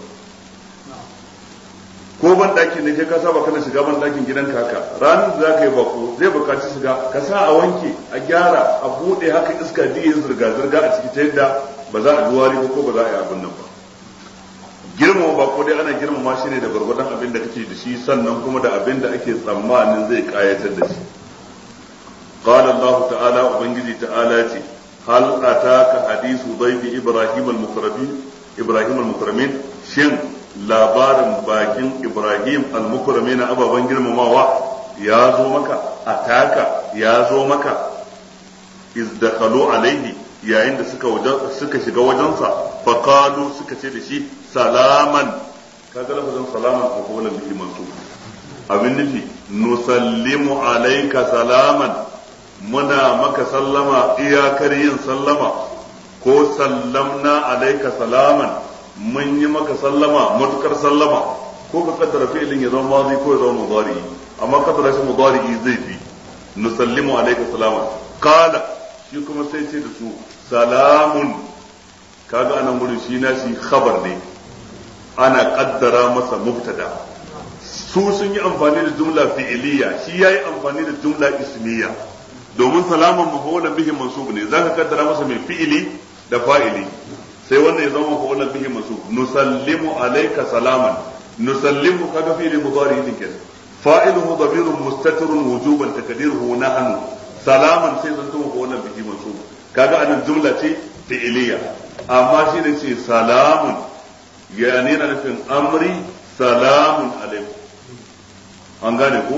ko ban ɗaki ne kai ka saba kana shiga ban ɗakin gidanka haka ranar da za ka yi bako zai bukaci shiga ka sa a wanke a gyara a buɗe haka iska ji yin zirga-zirga a ciki ta yadda ba za a ji wari ba ko ba za a yi abin nan ba girmama bako dai ana girmama shi ne da gwargwadon abin da kake da shi sannan kuma da abin da ake tsammanin zai kayatar da shi قال الله تعالى وبنجي تعالى hal ataka hadisu dhayfi ibrahim al-mukramin ibrahim al-mukramin shin labarin bakin ibrahim al-mukramin ababan girmamawa ya zo maka ataka ya zo maka iz dakhalu alaihi yayin da suka wajen suka shiga wajensa fa qalu suka ce da shi salaman kaga lafazin salaman ko kuma bihi mansub abin nufi nusallimu alayka salaman muna maka sallama iyakar yin sallama ko sallamna alayka salaman mun yi maka sallama matukar sallama ko ka kaddara fi'ilin ya zama mazi ko ya zama mudari amma kaddara shi mudari zai fi nusallimu alayka salaman qala shi kuma sai ce da su salamun kaga anan gurin shi na shi khabar ne ana kaddara masa mubtada su sun yi amfani da jumla fi'iliya shi yayi amfani da jumla ismiya domin salaman mafa'ulan bihi mansub ne zaka kaddara masa mai fi'ili da fa'ili sai wannan ya zama mafa'ulan bihi mansub nusallimu alayka salaman nusallimu kaga fi'ili mudari din kenan fa'iluhu dhamirun mustatirun wujuban takdiruhu nahnu salaman sai zan tuma mafa'ulan bihi mansub kaga anan jumla ce fi'iliya amma shi ne ce salamun yani na nufin amri salamun alaikum an gane ko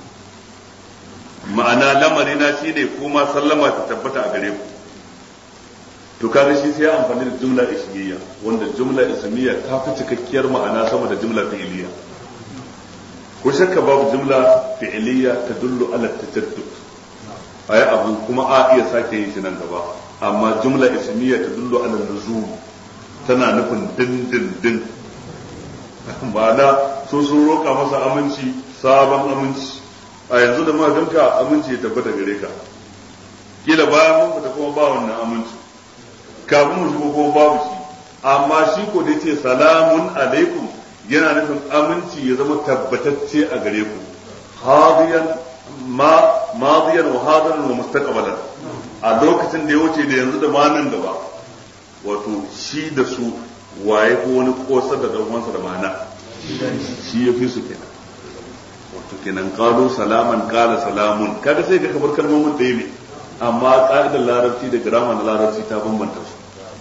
ma'ana lamari na shine kuma sallama ta tabbata a gare ku to kaga shi sai ya amfani da jumla ismiyya wanda jumla ismiyya ta fi cikakkiyar ma'ana sama da jumla fi'iliya ko shakka babu jumla fi'iliya ta dullu ala tajaddud ayi abu kuma a iya sake yin shi nan gaba amma jumla ismiyya ta dullu ala luzum tana nufin dindindin ma'ana so sun roƙa masa aminci sabon aminci a yanzu da maganka aminci ya tabbata gare ka kila bayan mun fita kuma ba wannan aminci kafin mu shigo kuma babu shi amma shi ko da yace salamun alaikum yana nufin aminci ya zama tabbatacce a gare ku hadiyan ma madiyan wa hadiran wa mustaqbalan a lokacin da ya wuce da yanzu da ma nan gaba wato shi da su waye ko wani kosar da dan uwansa da mana shi ya fi su kenan wato kenan qalu salaman qala salamun kaga sai ka kabar kalmomin da ne amma ƙa'idar larabci da grammar na larabci ta bambanta su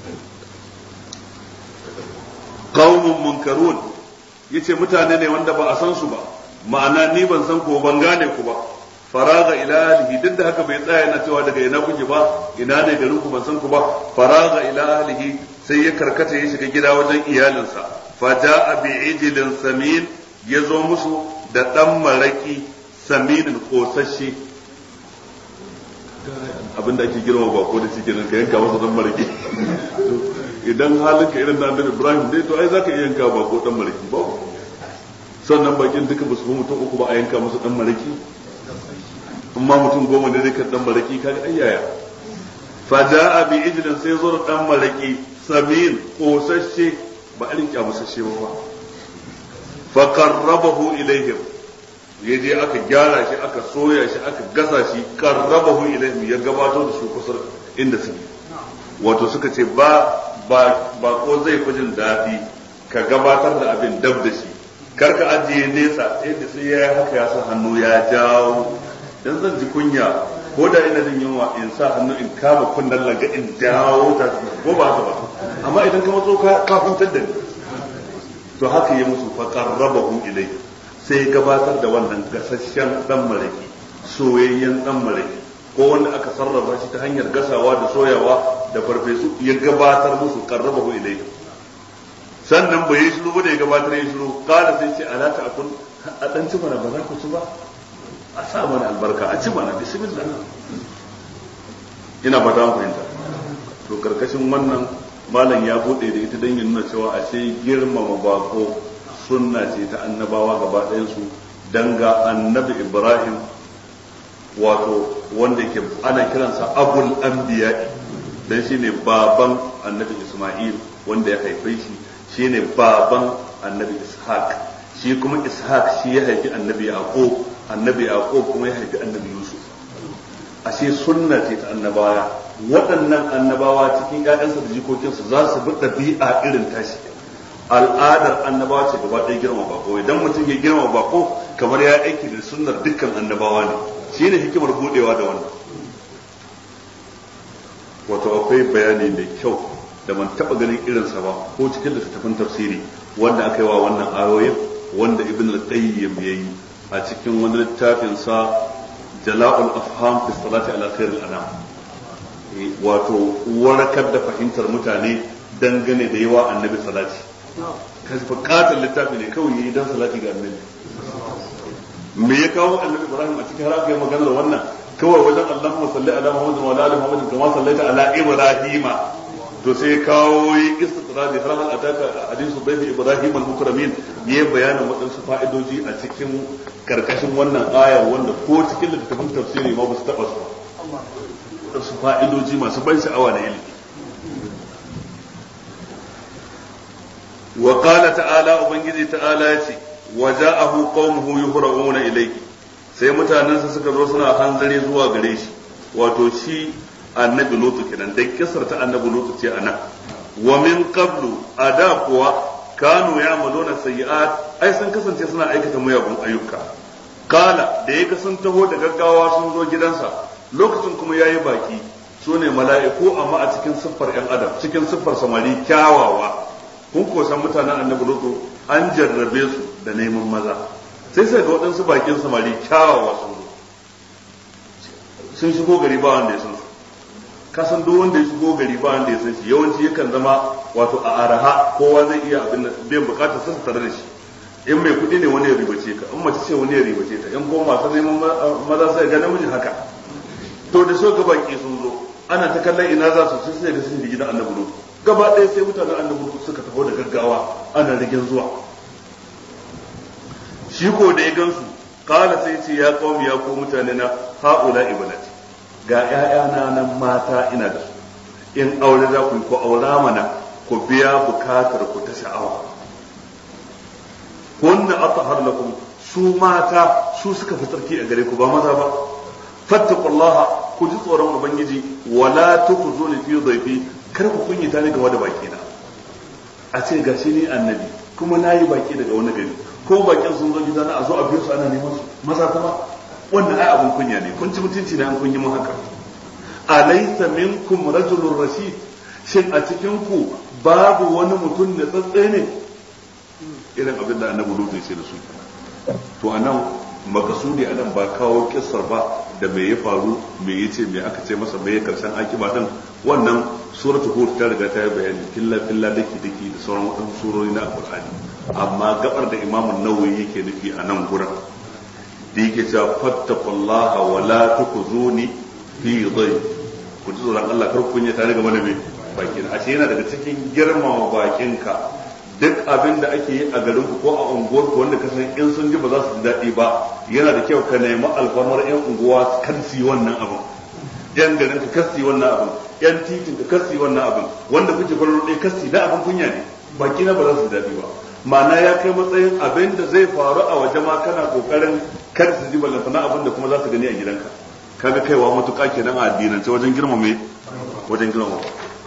qaumun munkarun yace mutane ne wanda ba a san su ba ma'ana ni ban san ko ban gane ku ba faraga ila ahlihi duk da haka bai tsaya yana cewa daga ina kuke ba ina ne garin ku ban san ku ba faraga ila ahlihi sai ya karkata ya shiga gida wajen iyalinsa faja'a bi ijlin samin yazo musu da dan maraki saminin kosashe abinda ake girma ba ko da shi kenan ka yanka masa dan maraki idan halinka irin na Annabi Ibrahim dai to ai zaka iya yanka ba ko dan maraki ba sannan bakin duka ba su fi mutum uku ba a yanka musu dan maraki amma mutum goma ne zai kan dan maraki kaga ayyaya faja'a bi ijlin sai zo da dan maraki samin kosashe ba irin kyamusashe ba fa qarrabahu ilayhim yaje aka gyara shi aka soya shi aka gasa shi qarrabahu ilayhim ya gabato da su kusa inda suke wato suka ce ba ba ba ko zai fi jin daɗi ka gabatar da abin dab da shi kar ka ajiye nesa sai da sai ya haka ya sa hannu ya jawo dan zan ji kunya ko da ina jin yunwa in sa hannu in kama kunnan laga in dawo ta ko ba haka ba amma idan ka matso ka kafuntar da ni to haka ya musu fa qarrabahu ilai sai gabatar da wannan gasasshen dan maraki soyayyen dan maraki ko wanda aka sarrafa shi ta hanyar gasawa da soyawa da farfesu ya gabatar musu qarrabahu ilai sannan bai yi shiru ba da ya gabatar ya shiru kada sai ce ala ta akun a dan ci mana ba za ku ci ba a sa mana albarka a ci mana bismillah ina fata mun fahimta to karkashin wannan malam ya bude da ita dan ya nuna cewa ashe girmama bako sunna ce ta annabawa gaba ɗayan su danga annabi Ibrahim wato wanda yake ana kiransa abul anbiya dan shine baban annabi Isma'il wanda ya haife shi shine baban annabi Ishaq shi kuma Ishaq shi ya haifi annabi Yaqub annabi Yaqub kuma ya haifi annabi Yusuf ashe sunna ce ta annabawa waɗannan annabawa cikin ƴaƴansa da jikokinsu za su bi ɗabi'a irin tashi al'adar annabawa ce gaba ɗaya girma bako idan mutum ya girma bako kamar ya aiki da sunnar dukkan annabawa ne shi ne hikimar buɗewa da wannan wato akwai bayani mai kyau da man taba ganin irinsa ba ko cikin littattafan tafsiri wanda aka yi wa wannan ayoyin wanda ibn al-qayyim yayi a cikin wani littafin sa jala'ul afham fi salati ala khair al-anam wato warakar da fahimtar mutane dangane da yawa annabi salati kaji bukatar littafi ne kawai yayi dan salati ga annabi me ya kawo annabi ibrahim a cikin har aka yi maganar wannan kawai wajen Allahumma salli ala Muhammadin wa ala ali Muhammadin kama sallaita ala Ibrahim to sai kawo yi istitradi har hal ataka hadisu bayni Ibrahim al-mukramin yayi bayanin wadansu fa'idoji a cikin karkashin wannan ayar wanda ko cikin littafin tafsiri ma ba su taba su wadansu fa'idoji masu ban sha'awa na ilimi wa qala ta'ala ubangiji ta'ala yace waja'ahu qaumuhu yuhra'una ilayhi sai mutanensa suka zo suna hanzari zuwa gare shi wato shi annabi lutu kenan dan kisar ta annabi lutu ce anan wa min qablu ada kuwa kanu ya'maluna sayyi'at ai sun kasance suna aikata muyagun ayyuka kala da yake sun taho da gaggawa sun zo gidansa lokacin kuma yayi baki su ne mala'iku amma a cikin siffar yan adam cikin siffar samari kyawawa kun ko san mutanen annabi lutu an jarrabe su da neman maza sai sai ga waɗansu bakin samari kyawawa sun zo sun shigo gari ba wanda ya san su ka san duk wanda ya shigo gari ba wanda ya san shi yawanci yakan zama wato a araha kowa zai iya abin da biyan bukatar sa tare da shi in mai kuɗi ne wani ya ribace ka in mace ce wani ya ribace ta in kuma masu neman maza sai ga namiji haka to da so ga baki sun zo ana ta kallon ina za su sai sai ga sun bi gidan annabi gaba ɗaya sai mutanen annabi suka taho da gaggawa ana rigin zuwa shi ko da ya gansu kala sai ce ya qaumi ya ko mutane na haula ibnati ga ƴaƴana nan mata ina da su in aure za ku yi ko aura mana ku biya bukatar ku ta sha'awa kunna atahar lakum su mata su suka fi tsarki a gare ku ba maza ba fattaqullaha ku ji tsoron ubangiji wala tukhzuni fi dhayfi kar ku kunyata ni game da baki na a ce gashi ni annabi kuma nayi baki daga wani gari ko bakin sun zo gidana a zo a biyo su ana neman su maza kuma wannan ai abun kunya ne kun ci mutunci ne an kun yi mun haka alaysa minkum rajulun rashid shin a cikin ku babu wani mutum da tsatse ne irin abin da annabi lutu ya ce da su to anan makasudi anan ba kawo kissar ba da me ya faru me yace me aka ce masa me ya karshen akiba din wannan suratul hud ta riga ta yi bayani killa killa dake dake da sauran wadannan surori na alqur'ani amma gabar da Imam an-Nawawi yake nufi a nan gurin da yake cewa fattaqullaha wa la tukuzuni fi dhayf ku ji tsoron Allah kar kun yi tare game da me bakin a ce yana daga cikin girmama bakinka duk abin da ake yi a garin ku ko a unguwar ku wanda ka san in sun ji ba za su ji daɗi ba yana da kyau ka nemi alfarmar yan unguwa kan su yi wannan abin yan garin ka kasi wannan abin yan titin ka kasi wannan abin wanda kuke kwallon ɗaya kasi na abin kunya ne baki na ba za su ji daɗi ba ma'ana ya kai matsayin abin da zai faru a waje ma kana kokarin kar su ji ballantana abin da kuma za su gani a gidanka kaga kaiwa matuƙa kenan a addinance wajen girmame wajen girmama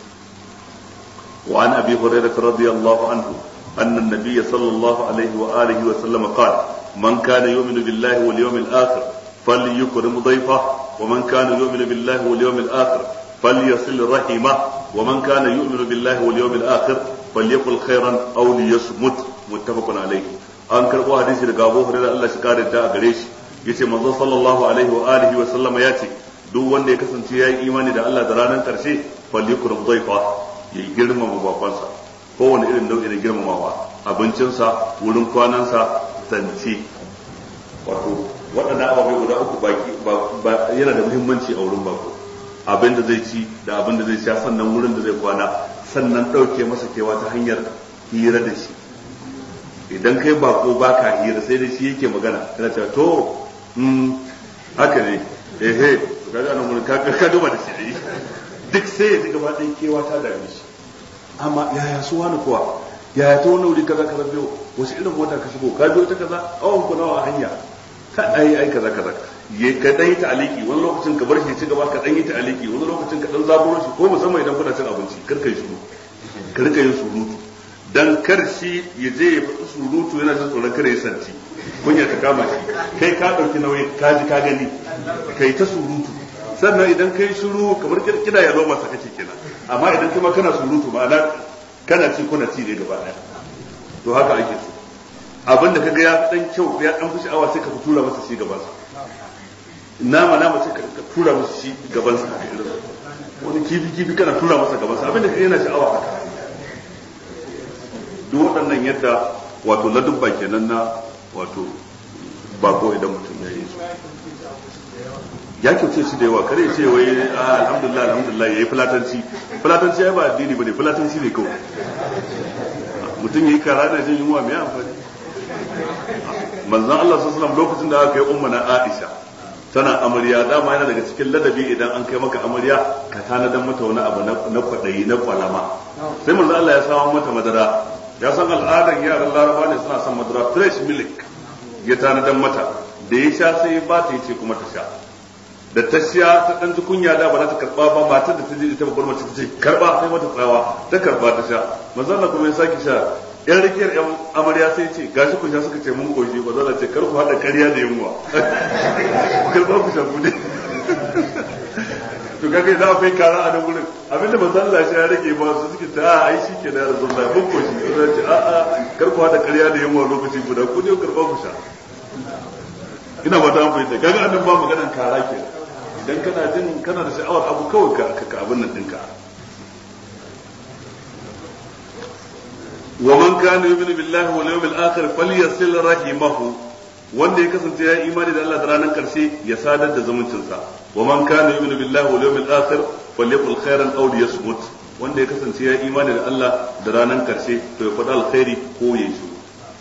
وعن أبي هريرة رضي الله عنه أن النبي صلى الله عليه وآله وسلم قال من كان يؤمن بالله واليوم الآخر فليكرم ضيفه ومن كان يؤمن بالله واليوم الآخر فليصل رحمه ومن كان يؤمن بالله واليوم الآخر فليقل خيرا أو ليصمت متفق عليه an karɓo hadisi daga Abu Hurairah Allah shi kare ta a gare shi yace manzo sallallahu alaihi wa alihi wa sallama yace duk wanda ya kasance yayi imani da Allah da ranar karshe falyukrim dhayfa ya girmama bakonsa kowane irin nau'i na girmamawa abincinsa wurin kwanansa zance wato waɗannan ababai guda uku baki yana da muhimmanci a wurin bako abin da zai ci da abin da zai sha sannan wurin da zai kwana sannan ɗauke masa kewa ta hanyar hira da shi idan kai bako baka hira sai da shi yake magana yana cewa to haka ne ehe kaga nan mun ka ka duba da shi duk sai ya ji gaba ɗaya kewa ta dame shi amma yaya su wani kuwa yaya ta wani wuri kaza kaza biyo wasu irin mota ka shigo ka biyo ta kaza awon ku nawa hanya ka ai ai kaza kaza ya ka dan yi ta'aliki wani lokacin ka bar shi ci gaba ka dan yi ta'aliki wani lokacin ka dan zaburo shi ko musamman idan kuna cin abinci kar ka yi shiru ka rika yin surutu dan kar shi ya je ya faɗi surutu yana jin tsoron kare ya santi kunya ta kama shi kai ka ɗauki nauyi ka ji ka gani kai ta surutu sannan idan kai shiru kamar kida ya zo masa kake kenan amma idan kuma kana surutu ma'ana kana ci kuna ci ne gaba daya to haka ake so abinda kaga ya dan kyau ya dan fushi awa sai ka tura masa shi gaban sa nama nama sai ka tura masa shi gaban sa wani kifi kifi kana tura masa gaban sa abinda kai yana sha'awa haka duk waɗannan yadda wato ladubba kenan na wato bako idan mutum ya yi su ya kyauce shi da yawa kare ce wai alhamdulillah alhamdulillah yayi fulatanci fulatanci ai ba addini bane fulatanci ne kawai mutum yayi kara da jin yunwa mai amfani manzon Allah sallallahu alaihi wasallam lokacin da aka yi umma na Aisha tana amarya dama yana daga cikin ladabi idan an kai maka amarya ka tanadan mata wani abu na kwadayi na kwalama sai manzon Allah ya samu mata madara ya san al'adar yaran Laraba ne suna son madara fresh milk ya tanadan mata da ya sha sai ba ta yace kuma ta sha da ta sha ta dan kunya da ba za ta karba ba matar da ta je ita babbar mace ta ce karba sai mata tsawa ta karba ta sha manzon Allah kuma ya saki sha yan rikiyar yan amarya sai ce gashi ku sha suka ce mun goje ba za ce kar ku hada ƙarya da yunwa karba ku sha ku ne to kaga idan akwai kara a nan gurin abinda manzon Allah ya rage ba su suke ta ai shi ke da Rasulullahi mun goje sai ce a a kar ku hada ƙarya da yunwa lokaci guda ku ne karba ku sha ina ba ta fahimta kaga annan ba maganan kara kenan idan kana jin kana da sha'awar abu kawai ka ka abin nan dinka wa man kana yu'minu billahi wal yawmil akhir falyasil rahimahu wanda ya kasance ya imani da Allah da ranar karshe ya sadar da zumuncin sa wa man kana yu'minu billahi wal yawmil akhir falyaqul khairan aw liyasmut wanda ya kasance ya imani da Allah da ranar karshe to ya faɗa alkhairi ko ya yi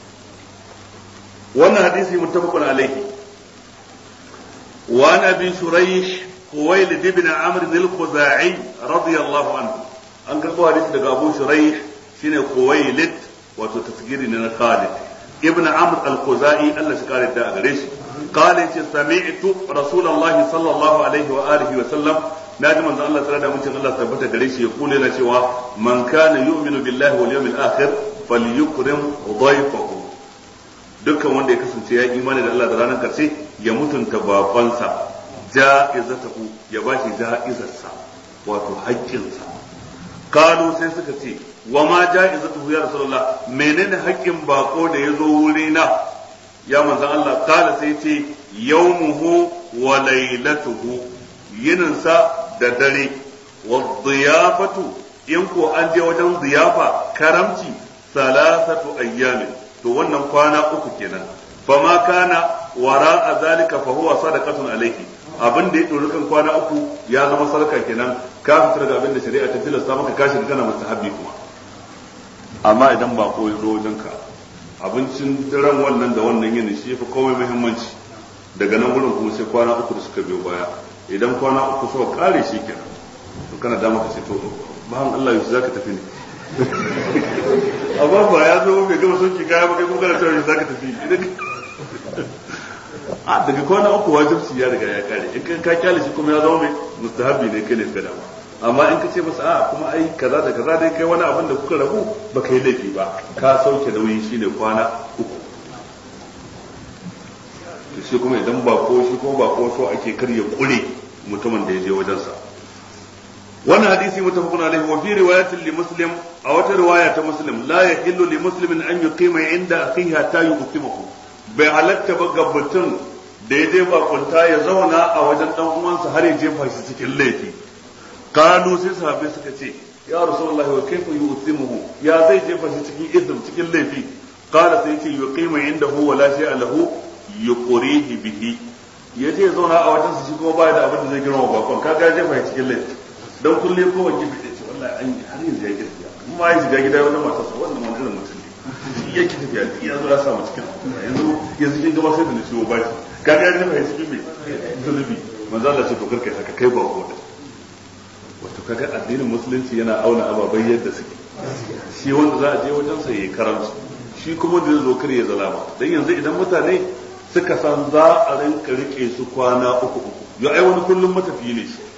wannan hadisi muttafaqun alayhi وعن ابي شريح خويلد بن عمرو الخزاعي رضي الله عنه an karbo hadisi daga Abu Shuraih shine Khuwailid wato tasgiri ne na Khalid ibn Amr al-Khuzai Allah shi kare da gare shi qala ce sami'tu Rasulullah sallallahu alaihi wa alihi wa sallam naji manzo Allah tsara da mutum Allah tabbata gare shi ya kula yana cewa man kana yu'minu billahi wal yawmil akhir falyukrim dhayfahu dukkan wanda ya kasance ya imani da Allah da ranar karshe ya mutunta babansa ja'izatahu ya bashi ja'izarsa wato haƙƙinsa kalu sai suka ce wa ma ja'izatuhu ya rasulullah menene haƙƙin bako da yazo wuri na ya manzon Allah kala sai ce yawmuhu wa laylatuhu yininsa da dare wa dhiyafatu in ko an je wajen ziyafa karamci salasatu ayyamin to wannan kwana uku kenan fama kana wara a zalika fa huwa sadaqatun alayhi abin da ya dori kan kwana uku ya zama sadaka kenan ka fitar da abin da shari'a ta tilasta maka kashi kana mustahabi kuma amma idan ba ko zo wajen ka abincin daren wannan da wannan yin shi fa komai muhimmanci daga nan gurin kuma sai kwana uku da suka biyo baya idan kwana uku suka kare shi kenan to kana da maka sai to bayan Allah yau zaka tafi ne amma ba ya zo bai gama sauki kaya ba kai kuma kana cewa zaka tafi a daga kwana uku wajibci ya riga ya kare in ka kyale shi kuma ya zama mai mustahabi ne kai ne ka dama amma in ka ce masa a kuma ai kaza da kaza dai kai wani abin da kuka rabu ba kai laifi ba ka sauke nauyi shine kwana uku to shi kuma idan ba ko shi ko ba ko so ake karya kure mutumin da ya je wajensa wannan hadisi mutafaqun alaihi wa fi riwayatin li muslim a wata riwaya ta muslim la yahillu li muslimin an yuqima inda akhihi hatta yuqtimahu bai halatta ba ga mutum da ya je bakunta ya zauna a wajen dan uwansa har ya jefa shi cikin laifi kalu sai sahabbai suka ce ya rasulullah wa kaifa yuqtimuhu ya zai jefa shi cikin ism cikin laifi qala sai ce yuqima indahu wa la shay'a lahu yuqrihi bihi yaje zauna a wajen shi kuma baya da abin da zai girma bakon kaga ya jefa shi cikin laifi dan kulle ko wani gibi ce wallahi an har yanzu ya girgiya kuma ya shiga gida wajen matarsa wannan wani irin mutum ne yake tafiya ya zo ya samu cikin yanzu yanzu kin gaba sai da ni ciwo baki kaga ya jefa shi cikin me zulubi manzo Allah ce to karka haka kai ba ko da wato kaga addinin musulunci yana auna ababai yadda suke shi wanda za a je wajen sa yayi karamci shi kuma da zo kare ya zalama dan yanzu idan mutane suka san za a rinka rike su kwana uku uku yo ai wani kullum matafiyi ne shi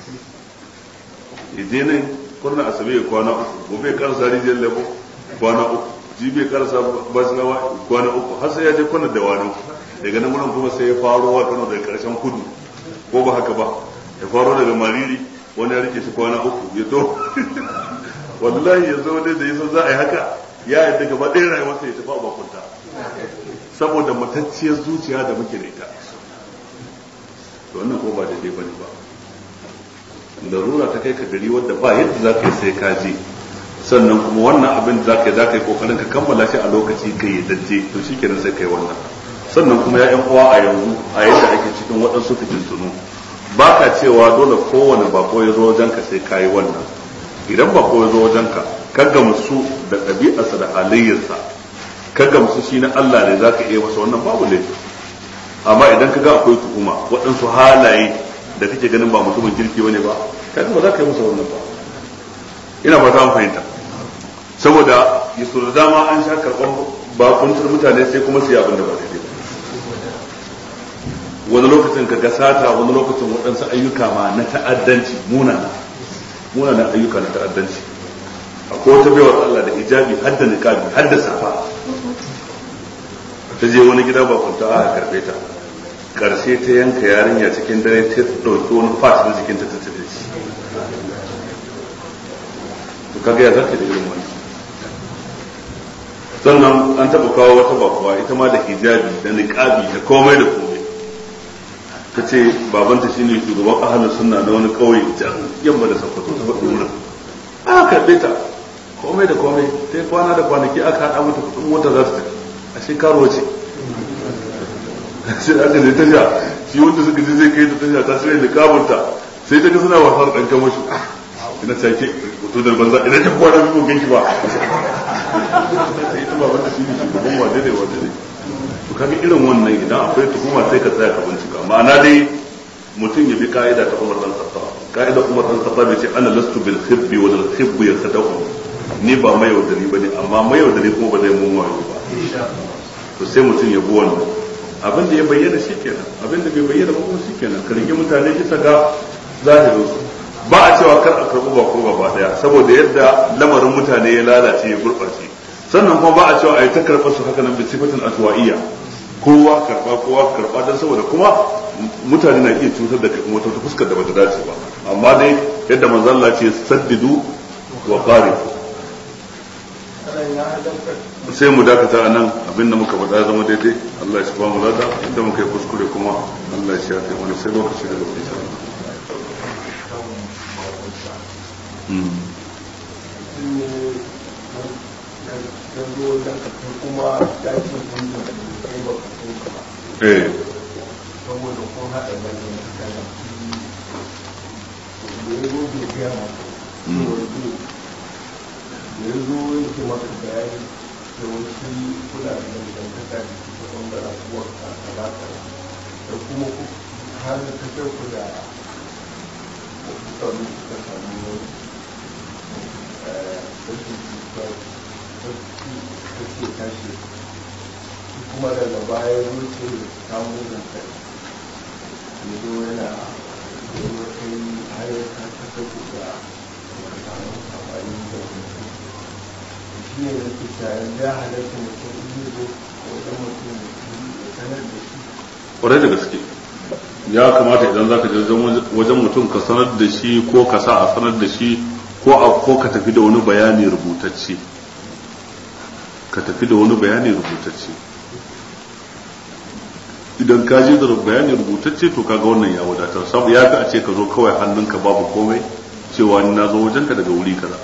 yaje ne kurna asabe ya kwana uku gobe ya karasa rijiyar lebo kwana uku jibi ya karasa basirawa kwana uku har sai ya je kwana da wani daga nan wurin kuma sai ya faro wa kano daga karshen kudu ko ba haka ba ya faro daga mariri wani ya rike shi kwana uku ya to wallahi ya zo dai da yasa za a yi haka ya yadda gaba ɗaya rayuwarsa ya tafi a bakunta saboda matacciyar zuciya da muke da ita to wannan ko ba daidai bane ba larura ta kai ka gari wadda ba yadda za ka yi sai ka je sannan kuma wannan abin da za ka yi za ka yi kokarin ka kammala shi a lokaci ka yi dajje to shi kenan sai ka yi wannan sannan kuma ya yan uwa a yanzu a yadda ake cikin waɗansu fitintunu ba ka cewa dole kowane bako ya zo wajenka sai ka yi wannan idan bako ya zo wajenka ka gamsu da ɗabi'arsa da halayyarsa ka gamsu shi na Allah ne za ka iya masa wannan babu laifi amma idan ka ga akwai tuhuma waɗansu halaye da kake ganin ba mutumin kirki bane ba kai ba za ka yi masa wannan ba ina ba ta fahimta saboda yaso da dama an sha karɓar bakuntar mutane sai kuma su yi abin da ba daidai wani lokacin ka ga sata wani lokacin waɗansu ayyuka ma na ta'addanci munana munana ayyuka na ta'addanci akwai wata baiwar Allah da hijabi har da niqabi har da safa ta je wani gida bakunta aka karɓe ta karshe ta yanka yarinya cikin dare ta dauki wani fat na jikin ta tattace shi to kaga ya zaka da irin wannan sannan an taba kawo wata bakuwa ita ma da hijabi da niqabi da komai da komai ta ce babanta shine shugaban ahlus sunna na wani kauye can yamma da Sokoto ta faɗi wurin aka karbe ta komai da komai ta kwana da kwanaki aka haɗa mata kuɗin mota za ta tafi a shekaru ce sai aka je tasha shi wanda suka je zai kai ta tasha ta sai da kabunta sai ta ga suna wasar dan kamashi ina sake hoto da banza ina ta kwana biyu ganki ba sai ta baban da shi ne shugaban wa dai wa dai to kaga irin wannan idan akwai tuhuma sai ka tsaya ka bincika ma'ana dai mutum ya bi ka'ida ta Umar dan Khattab ka'ida Umar dan Khattab ya ce ana lastu bil khibbi wa al khibbu yakhda'u ni ba mai yaudari bane amma mai yaudari kuma ba zai mun wayo ba to sai mutum ya bi wannan abin da ya bayyana shi kenan abin da bai bayyana ba kuma shi kenan ka rige mutane bisa ga zahirin su ba a cewa kar a karɓi ba ko gaba daya saboda yadda lamarin mutane ya lalace ya gurɓace sannan kuma ba a cewa a yi ta karɓar su haka nan bi sifatin aswa'iyya kowa karɓa kowa karɓa dan saboda kuma mutane na iya cutar da kai kuma ta fuskar da bata dace ba amma dai yadda manzo Allah ce saddidu wa qaribu sai mu dakata a nan abinda muka faɗa zama daidai Allah ya ba mu lada inda muka yi kuskure kuma Allah ya shafe wani sai lokaci da lokaci eh
yanzu yake maka bayani da wasu kula da dangantaka da suka bambara kuwa a talata da kuma har da ta kyauku da mutane suka samu rashin cuta ta ce tashi kuma daga baya wuce samu zantar ya zo yana yana kai har ya ta kyauku da samun amfani da mutum shi ne da ke tare da halatta mutum in zo wajen mutum ya sanar da shi
kwarai da gaske ya kamata idan za ka je wajen mutum ka sanar da shi ko ka sa a sanar da shi ko a ko ka tafi da wani bayani rubutacce ka tafi da wani bayani rubutacce idan ka je da bayani rubutacce to kaga wannan ya wadatar sabu ya fi a ce ka zo kawai hannunka babu komai cewa ni na zo wajenka daga wuri kaza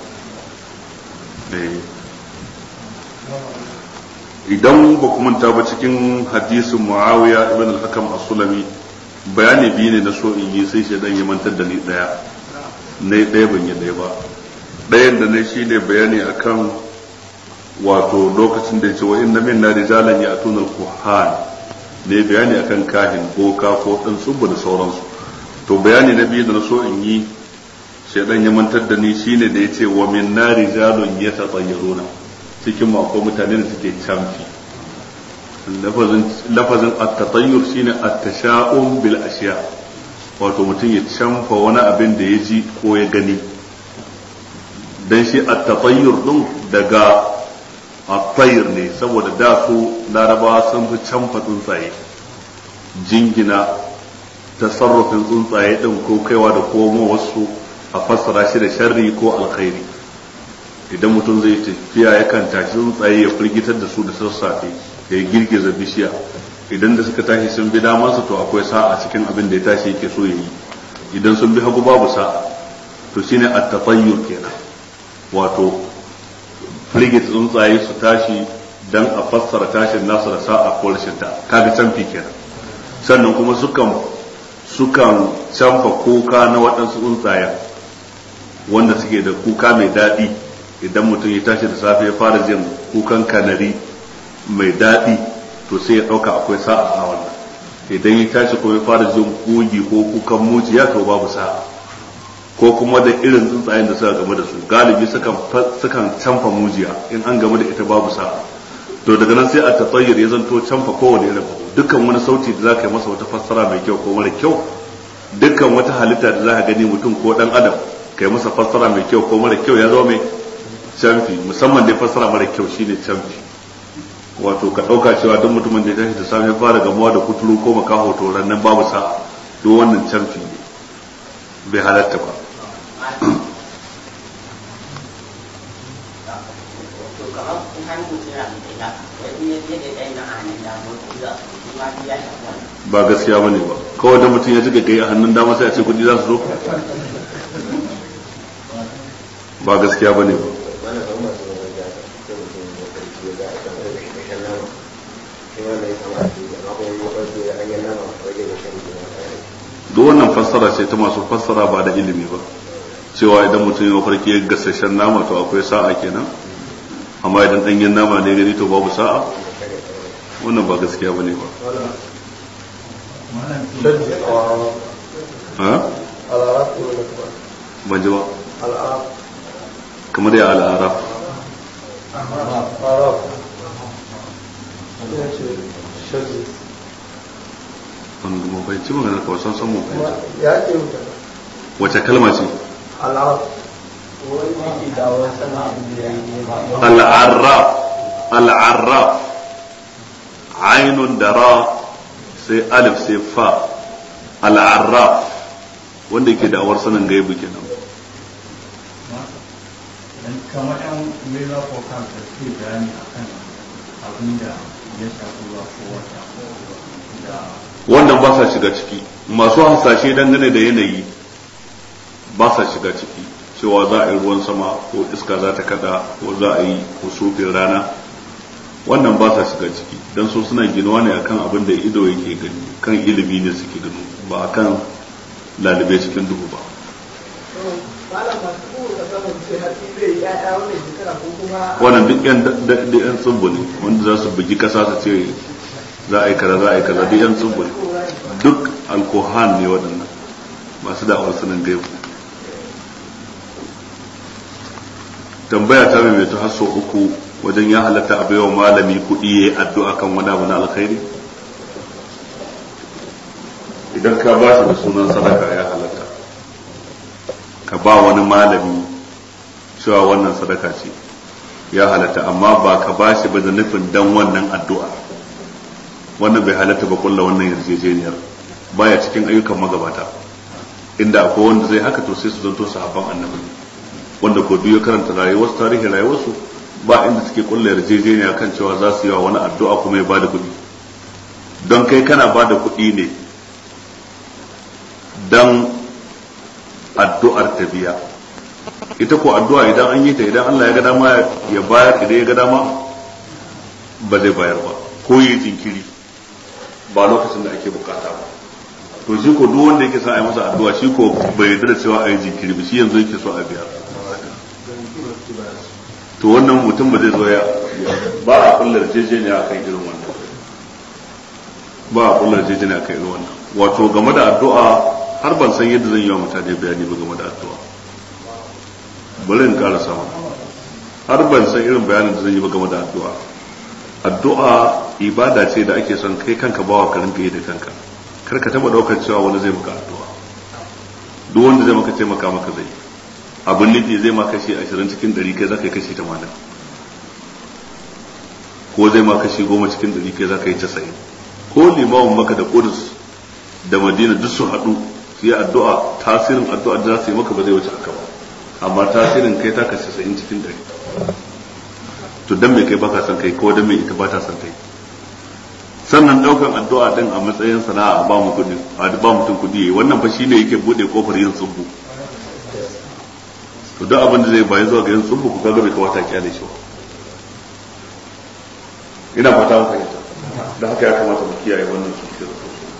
idan ba ku manta ba cikin hadisin Muawiya ibn al-Hakam as-Sulami bayani biyu ne na so in yi sai shedan ya mantar da ni daya ne daya ban yi daya ba dayan da ne shine bayani akan wato lokacin da yace wa inna minna rijalan ya'tuna al-kuhan ne bayani akan kahin boka ko dan subba da sauransu to bayani na biyu da na so in yi shedan ya mantar da ni shine da yace wa minna rijalun yatatayyaruna cikin mako mutane da suke camfi lafazin at-tatayyur shine at-tasha'um bil ashiya wato mutum ya camfa wani abin da ya ji ko ya gani dan shi at-tatayyur din daga at-tayr ne saboda da su larabawa sun fi camfa tsuntsaye jingina tasarrufin tsuntsaye din ko kaiwa da komo wasu a fassara shi da sharri ko alkhairi. Idan mutum zai tafiya yakan tashi tsuntsaye ya firgitar da su da sassafe ya girgiza bishiya, idan da suka tashi sun bi damansa to akwai sa'a cikin abin da ya tashi yake so ya yi, idan sun bi hagu babu sa'a. To shine at-tatayyur kenan, wato firgita tsuntsaye su tashi dan a fassara tashin nasu da sa'a ko rashin ta, kaga canfi kenan. Sannan kuma sukan sukan canfa kuka na waɗansu tsuntsayen wanda suke da kuka mai daɗi. Idan mutum ya tashi da safe ya fara jin kukan kanari mai daɗi to sai ya ɗauka akwai sa'a a wannan. Idan ya tashi kuma ya fara jin kogi ko kukan mujiya to babu sa'a. Ko kuma da irin tsuntsayen da suka game da su, galibi sukan sukan canfa mujiya, in an game da ita babu sa'a. To daga nan sai a tatayyar ya zanto canfa kowane irin dukkan wani sauti da zaka yi masa wata fassara mai kyau ko mara kyau, dukkan wata halitta da zaka gani mutum ko dan adam kai masa fassara mai kyau ko mara kyau ya zama mai canfi. Musamman dai fassara mara kyau shine canfi, wato ka dauka cewa duk mutumin da ya tashi da safe fara gamuwa da kuturu ko makaho to nan babu sa'a, duk wannan canfi ne, bai halatta ba. Ba gaskiya ba ne ba, kawai da mutum ya jiga kai a hannun dama sai a ce kudi za su zo, ba gaskiya ba ne ba. duk wannan fassara ce ta masu fassara ba da ilimi ba, cewa idan mutum ya mafarki ya gasasshen nama to akwai sa'a kenan, amma idan ɗanyen nama ne gani to babu sa'a, wannan ba gaskiya ba ne ba. ban ji ba kamar ya al'araf wanda mu bai ci magana kawai san san mu wace kalma ce al'araf al'araf ainun da ra sai alif sai fa, al'araf wanda yake da awar sanin gaibu kenan.
kamar yan mela ko kan da ke bayani akan abin da ya shafi ruwa ko wata da
wannan ba sa shiga ciki, masu hasashe dangane da yanayi ba sa shiga ciki, cewa za a yi ruwan sama ko iska za ta kada ko za a yi kusufin rana, wannan ba sa shiga ciki, don so suna ginuwa ne akan abin da ido yake gani, kan ilimi ne suke gani, ba akan lalube cikin duhu ba. wannan duk yan yan tsubbu ne wanda za su bugi kasa su ce za a yi kaza za a yi kaza, duk yan tsubbu ne, duk alkohan ne waɗannan masu da'awar sanin gaibu. tambaya ta mai mai har sau uku wajen ya halatta a baiwa malami kuɗi ya yi addu'a kan wani abu na alkhairi. idan ka ba shi da sunan sadaka ya halatta ka ba wani malami cewa wannan sadaka ce, ya halatta, amma ba ka ba shi ba da nufin dan wannan addu'a, wannan bai halatta ba kulla wannan yarjejeniyar, baya cikin ayyukan magabata. Inda akwai wanda zai haka to sai su zanto sahabban annabi, wanda ko duk ya karanta rayuwar tarihi rayuwarsu ba inda suke kulla yarjejeniya kan cewa za su yi wa wani addu'a kuma ya bada kuɗi. Don kai kana bada kuɗi ne dan addu'ar ta biya, ita ko addu'a idan an yi ta, idan Allah ya ga dama ya bayar, idan ya ga dama ba zai bayar ba, ko yi jinkiri ba lokacin da ake bukata ba. To shi ko duk wanda yake son a yi masa addu'a shi ko bai yarda da cewa a yi jinkiri ba, shi yanzu yake so a biya. To wannan mutum ba zai zo ya ba a kullar jejeniya akan irin wannan, ba a kullar jejeniya akan irin wannan. Wato game da addu'a har ban san yadda zan yi wa mutane bayani ba game da addu'a, bari in ƙara sama, har ban san irin bayanin da zan yi ba game da addu'a. Addu'a ibada ce da ake son kai kanka bawa ka rinka yi da kanka, kar ka taba daukar cewa wani zai maka addu'a. Duk wanda zai maka taimaka maka zai, abin nufi zai ma kashi ashirin cikin ɗari kai za ka yi kashi tamanin, ko zai ma kashi goma cikin ɗari kai za ka yi casa'in, ko limamin maka da kudus da Madina duk su haɗu su yi addu'a, tasirin addu'a da za su yi maka ba zai wuce haka ba, amma tasirin kai ta kashe sa'in cikin ɗari. To dan me kai baka san kai ko dan me ita ba ta san kai? Sannan daukan addu'a din a matsayin sana'a a ba mu kudi, a ba mutum kudi yayi, wannan fa shine yake bude kofar yin tsubbu. To duk abin da zai bayi zuwa ga yin tsubbu ku kaga bai kawata kyale shi ba. Ina fata mun fahimta. Da haka ya kamata mu kiyaye wannan sosai.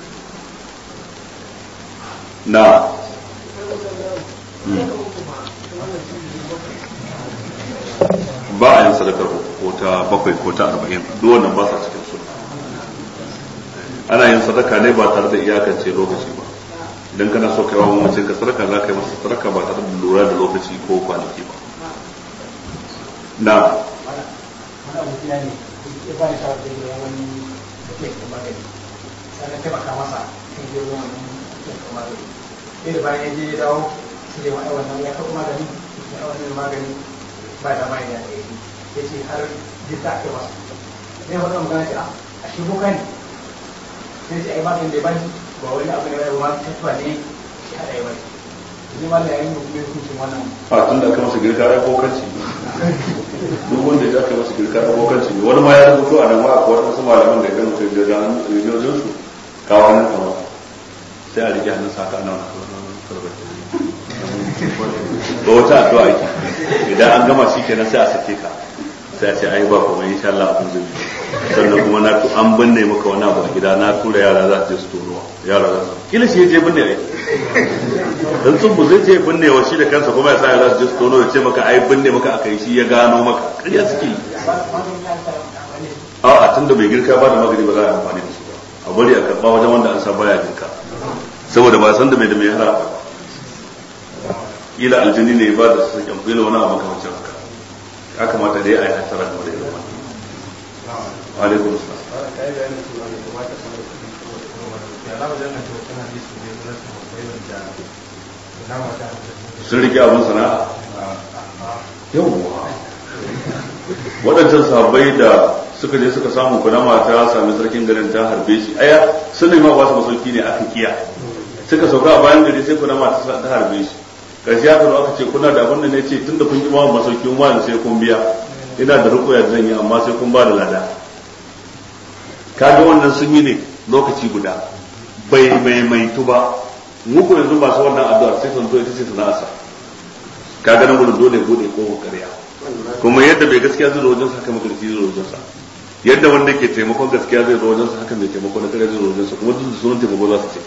Na ba a yin sadakar ko ta bakwai ko ta arba'in, duk wannan ba sa cikin sunna. Ana yin sadaka ne ba tare da iyakance lokaci ba. Idan kana so kai wa mace ka sadaka za ka yi masa sadaka ba tare da lura da lokaci ko kwanaki ba. Na
ba da mai da ya ce har duk da ake masu ne wata magana ce a shi boka ne sai ce ai ba da ba ba wani abu ne ba tafiya ne shi hada ya bari ne ma da yayin mutum ya hukuncin wannan
a tun da aka masa girka ya bokanci duk wanda ya aka masa girka ya bokanci ne wani ma ya rubuto a nan ma akwai wasu malaman da ya gama sai da rijiyojin su kawo nan kama sai a rike hannun saka nan ba wata addu'a ake idan an gama shi kenan sai a sake ka sai a ce ai ba kuma insha Allah abin zai sannan kuma na an binne maka wani abu a gida na tura yara za su je su tono yara za su kila shi je binne ai dan tsubu zai je binne wa shi da kansa kuma ya sa yara su je su tono ya ce maka ai binne maka akai shi ya gano maka ƙarya suke yi a a tunda bai girka ba da magani ba za a amfani da su ba a bari a karba wajen wanda an sa baya girka saboda ba san da mai da mai hara ba kila aljini ne ba da su sakin kila wani abu makamancin haka ya kamata dai a yi hatara game da irin wannan. Alaikum salam. Sun rike abin sana'a? Yawwa. Waɗancan sahabbai da suka je suka samu kunama ta sami sarkin garin ta harbe shi aya sun nema ba su masauki ne aka kiya suka sauka a bayan gari sai kunama ta harbe shi karshe aka zo aka ce kuna da abin da ne ce tunda kun ki ba masaukin wani sai kun biya ina da rukuya da zan yi amma sai kun ba da lada kaga wannan sun yi ne lokaci guda bai maimaitu ba muku yanzu masu wannan addu'ar sai sun zo ita ce sana'arsa kaga nan gudun dole bude ko ƙarya kuma yadda bai gaskiya zai zo wajen sa haka magarci zai zo wajen sa yadda wanda ke taimakon gaskiya zai zo wajen sa haka mai taimako na ƙarya zai zo wajen sa kuma duk da sunan taimako za su ce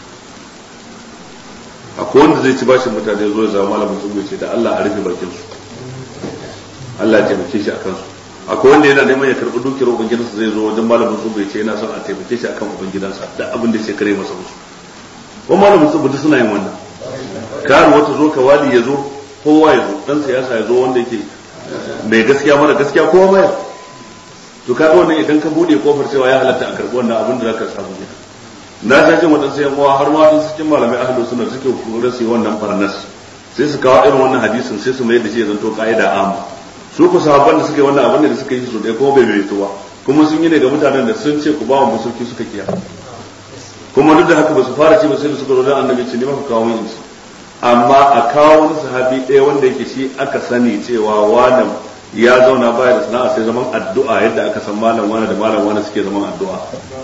akwai wanda zai ci bashin mutane zo ya zama malamin sun ce da Allah a rufe bakin su Allah ya taimake shi akan su akwai wanda yana neman ya karbi dukiyar ubangidansa zai zo wajen malamin sun ce yana son a taimake shi akan ubangidansa da abin da ya kare masa musu ko malamin sun suna yin wannan karu wata zo ka wali ya zo kowa ya zo dan siyasa ya zo wanda yake mai gaskiya mara gaskiya kowa mai to kaga wannan idan ka bude kofar cewa ya halatta a karbi wannan abin da zaka samu ne na ta jin wadansu yan uwa har ma wadansu cikin malamai ahlus sunna suke kokarin su yi wannan farnas sai su kawo irin wannan hadisin sai su mai da shi zanto kaida amma su ku sahabban da suke wannan abin da suka yi su dai kuma bai bai to ba kuma sun yi ne ga mutanen da sun ce ku ba mu masauki suka kiya kuma duk da haka ba su fara ce ba sai da suka zo da annabi ce ne maka kawo min shi amma a kawo wani sahabi ɗaya wanda yake shi aka sani cewa wani ya zauna baya da sana'a sai zaman addu'a yadda aka san malam wani da malam wani suke zaman addu'a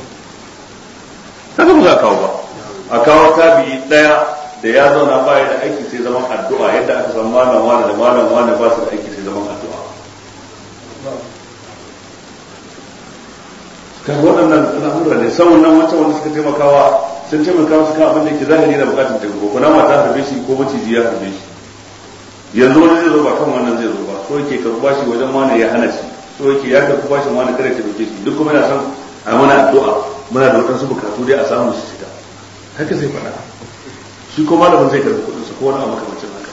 kaga ba za a kawo ba a kawo tabi'i ɗaya da ya zauna baya da aiki sai zaman addu'a yadda aka san malam wani da malam wani ba su da aiki sai zaman addu'a kan waɗannan al'amura ne saman nan wancan wanda suka taimakawa sun taimaka su kan abin da yake zahiri na bukatun taimako ko nama ta harbe shi ko maciji ya harbe shi yanzu wani zai zo ba kan wannan zai zo ba so yake karɓi bashi wajen wani ya hana shi so yake ya karɓi bashin wani kada ta dauke shi duk kuma yana son a mana addu'a muna da waɗansu bukatu dai a samu su shiga haka zai faɗa shi ko malamin zai karɓi kuɗinsa ko wani abu kamacin haka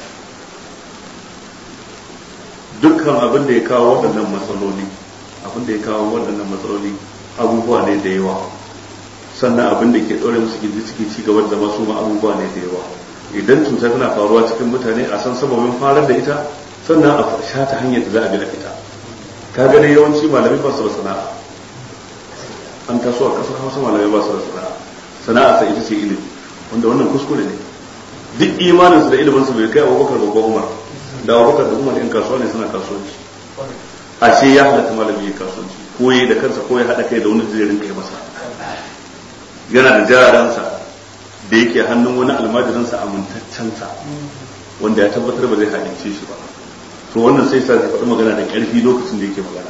dukkan abin da ya kawo waɗannan matsaloli abin da ya kawo waɗannan matsaloli abubuwa ne da yawa sannan abin da ke ɗaure musu gindi cikin ci gaba da zama su ma abubuwa ne da yawa idan cuta tana faruwa cikin mutane a san sababin farar da ita sannan a sha ta hanyar da za a bi da ita ka ga dai yawanci malamai ba su da sana'a an taso a kasar hausa malamai ba su da sana'a sana'arsa ita ce ilimi, wanda wannan kuskure ne. Duk imaninsu da iliminsu bai kai Abubakar ba ko Umar, da Abubakar da Umar in kasuwa ne suna kasuwanci, ashe ya halatta malami ya kasuwanci ko ya da kansa ko ya haɗa kai da wani zai rinka yi masa, yana da jaransa da yake hannun wani almajiransa amintaccensa wanda ya tabbatar ba zai haɗince shi ba, to wannan sai sa zai faɗi magana da ƙarfi lokacin da yake magana,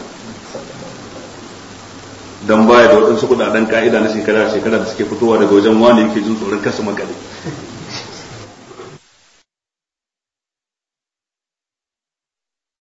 dan baya da waɗansu kuɗaɗen ka'ida na shekara shekara da suke fitowa daga wajen wani yake jin tsoron kasa makale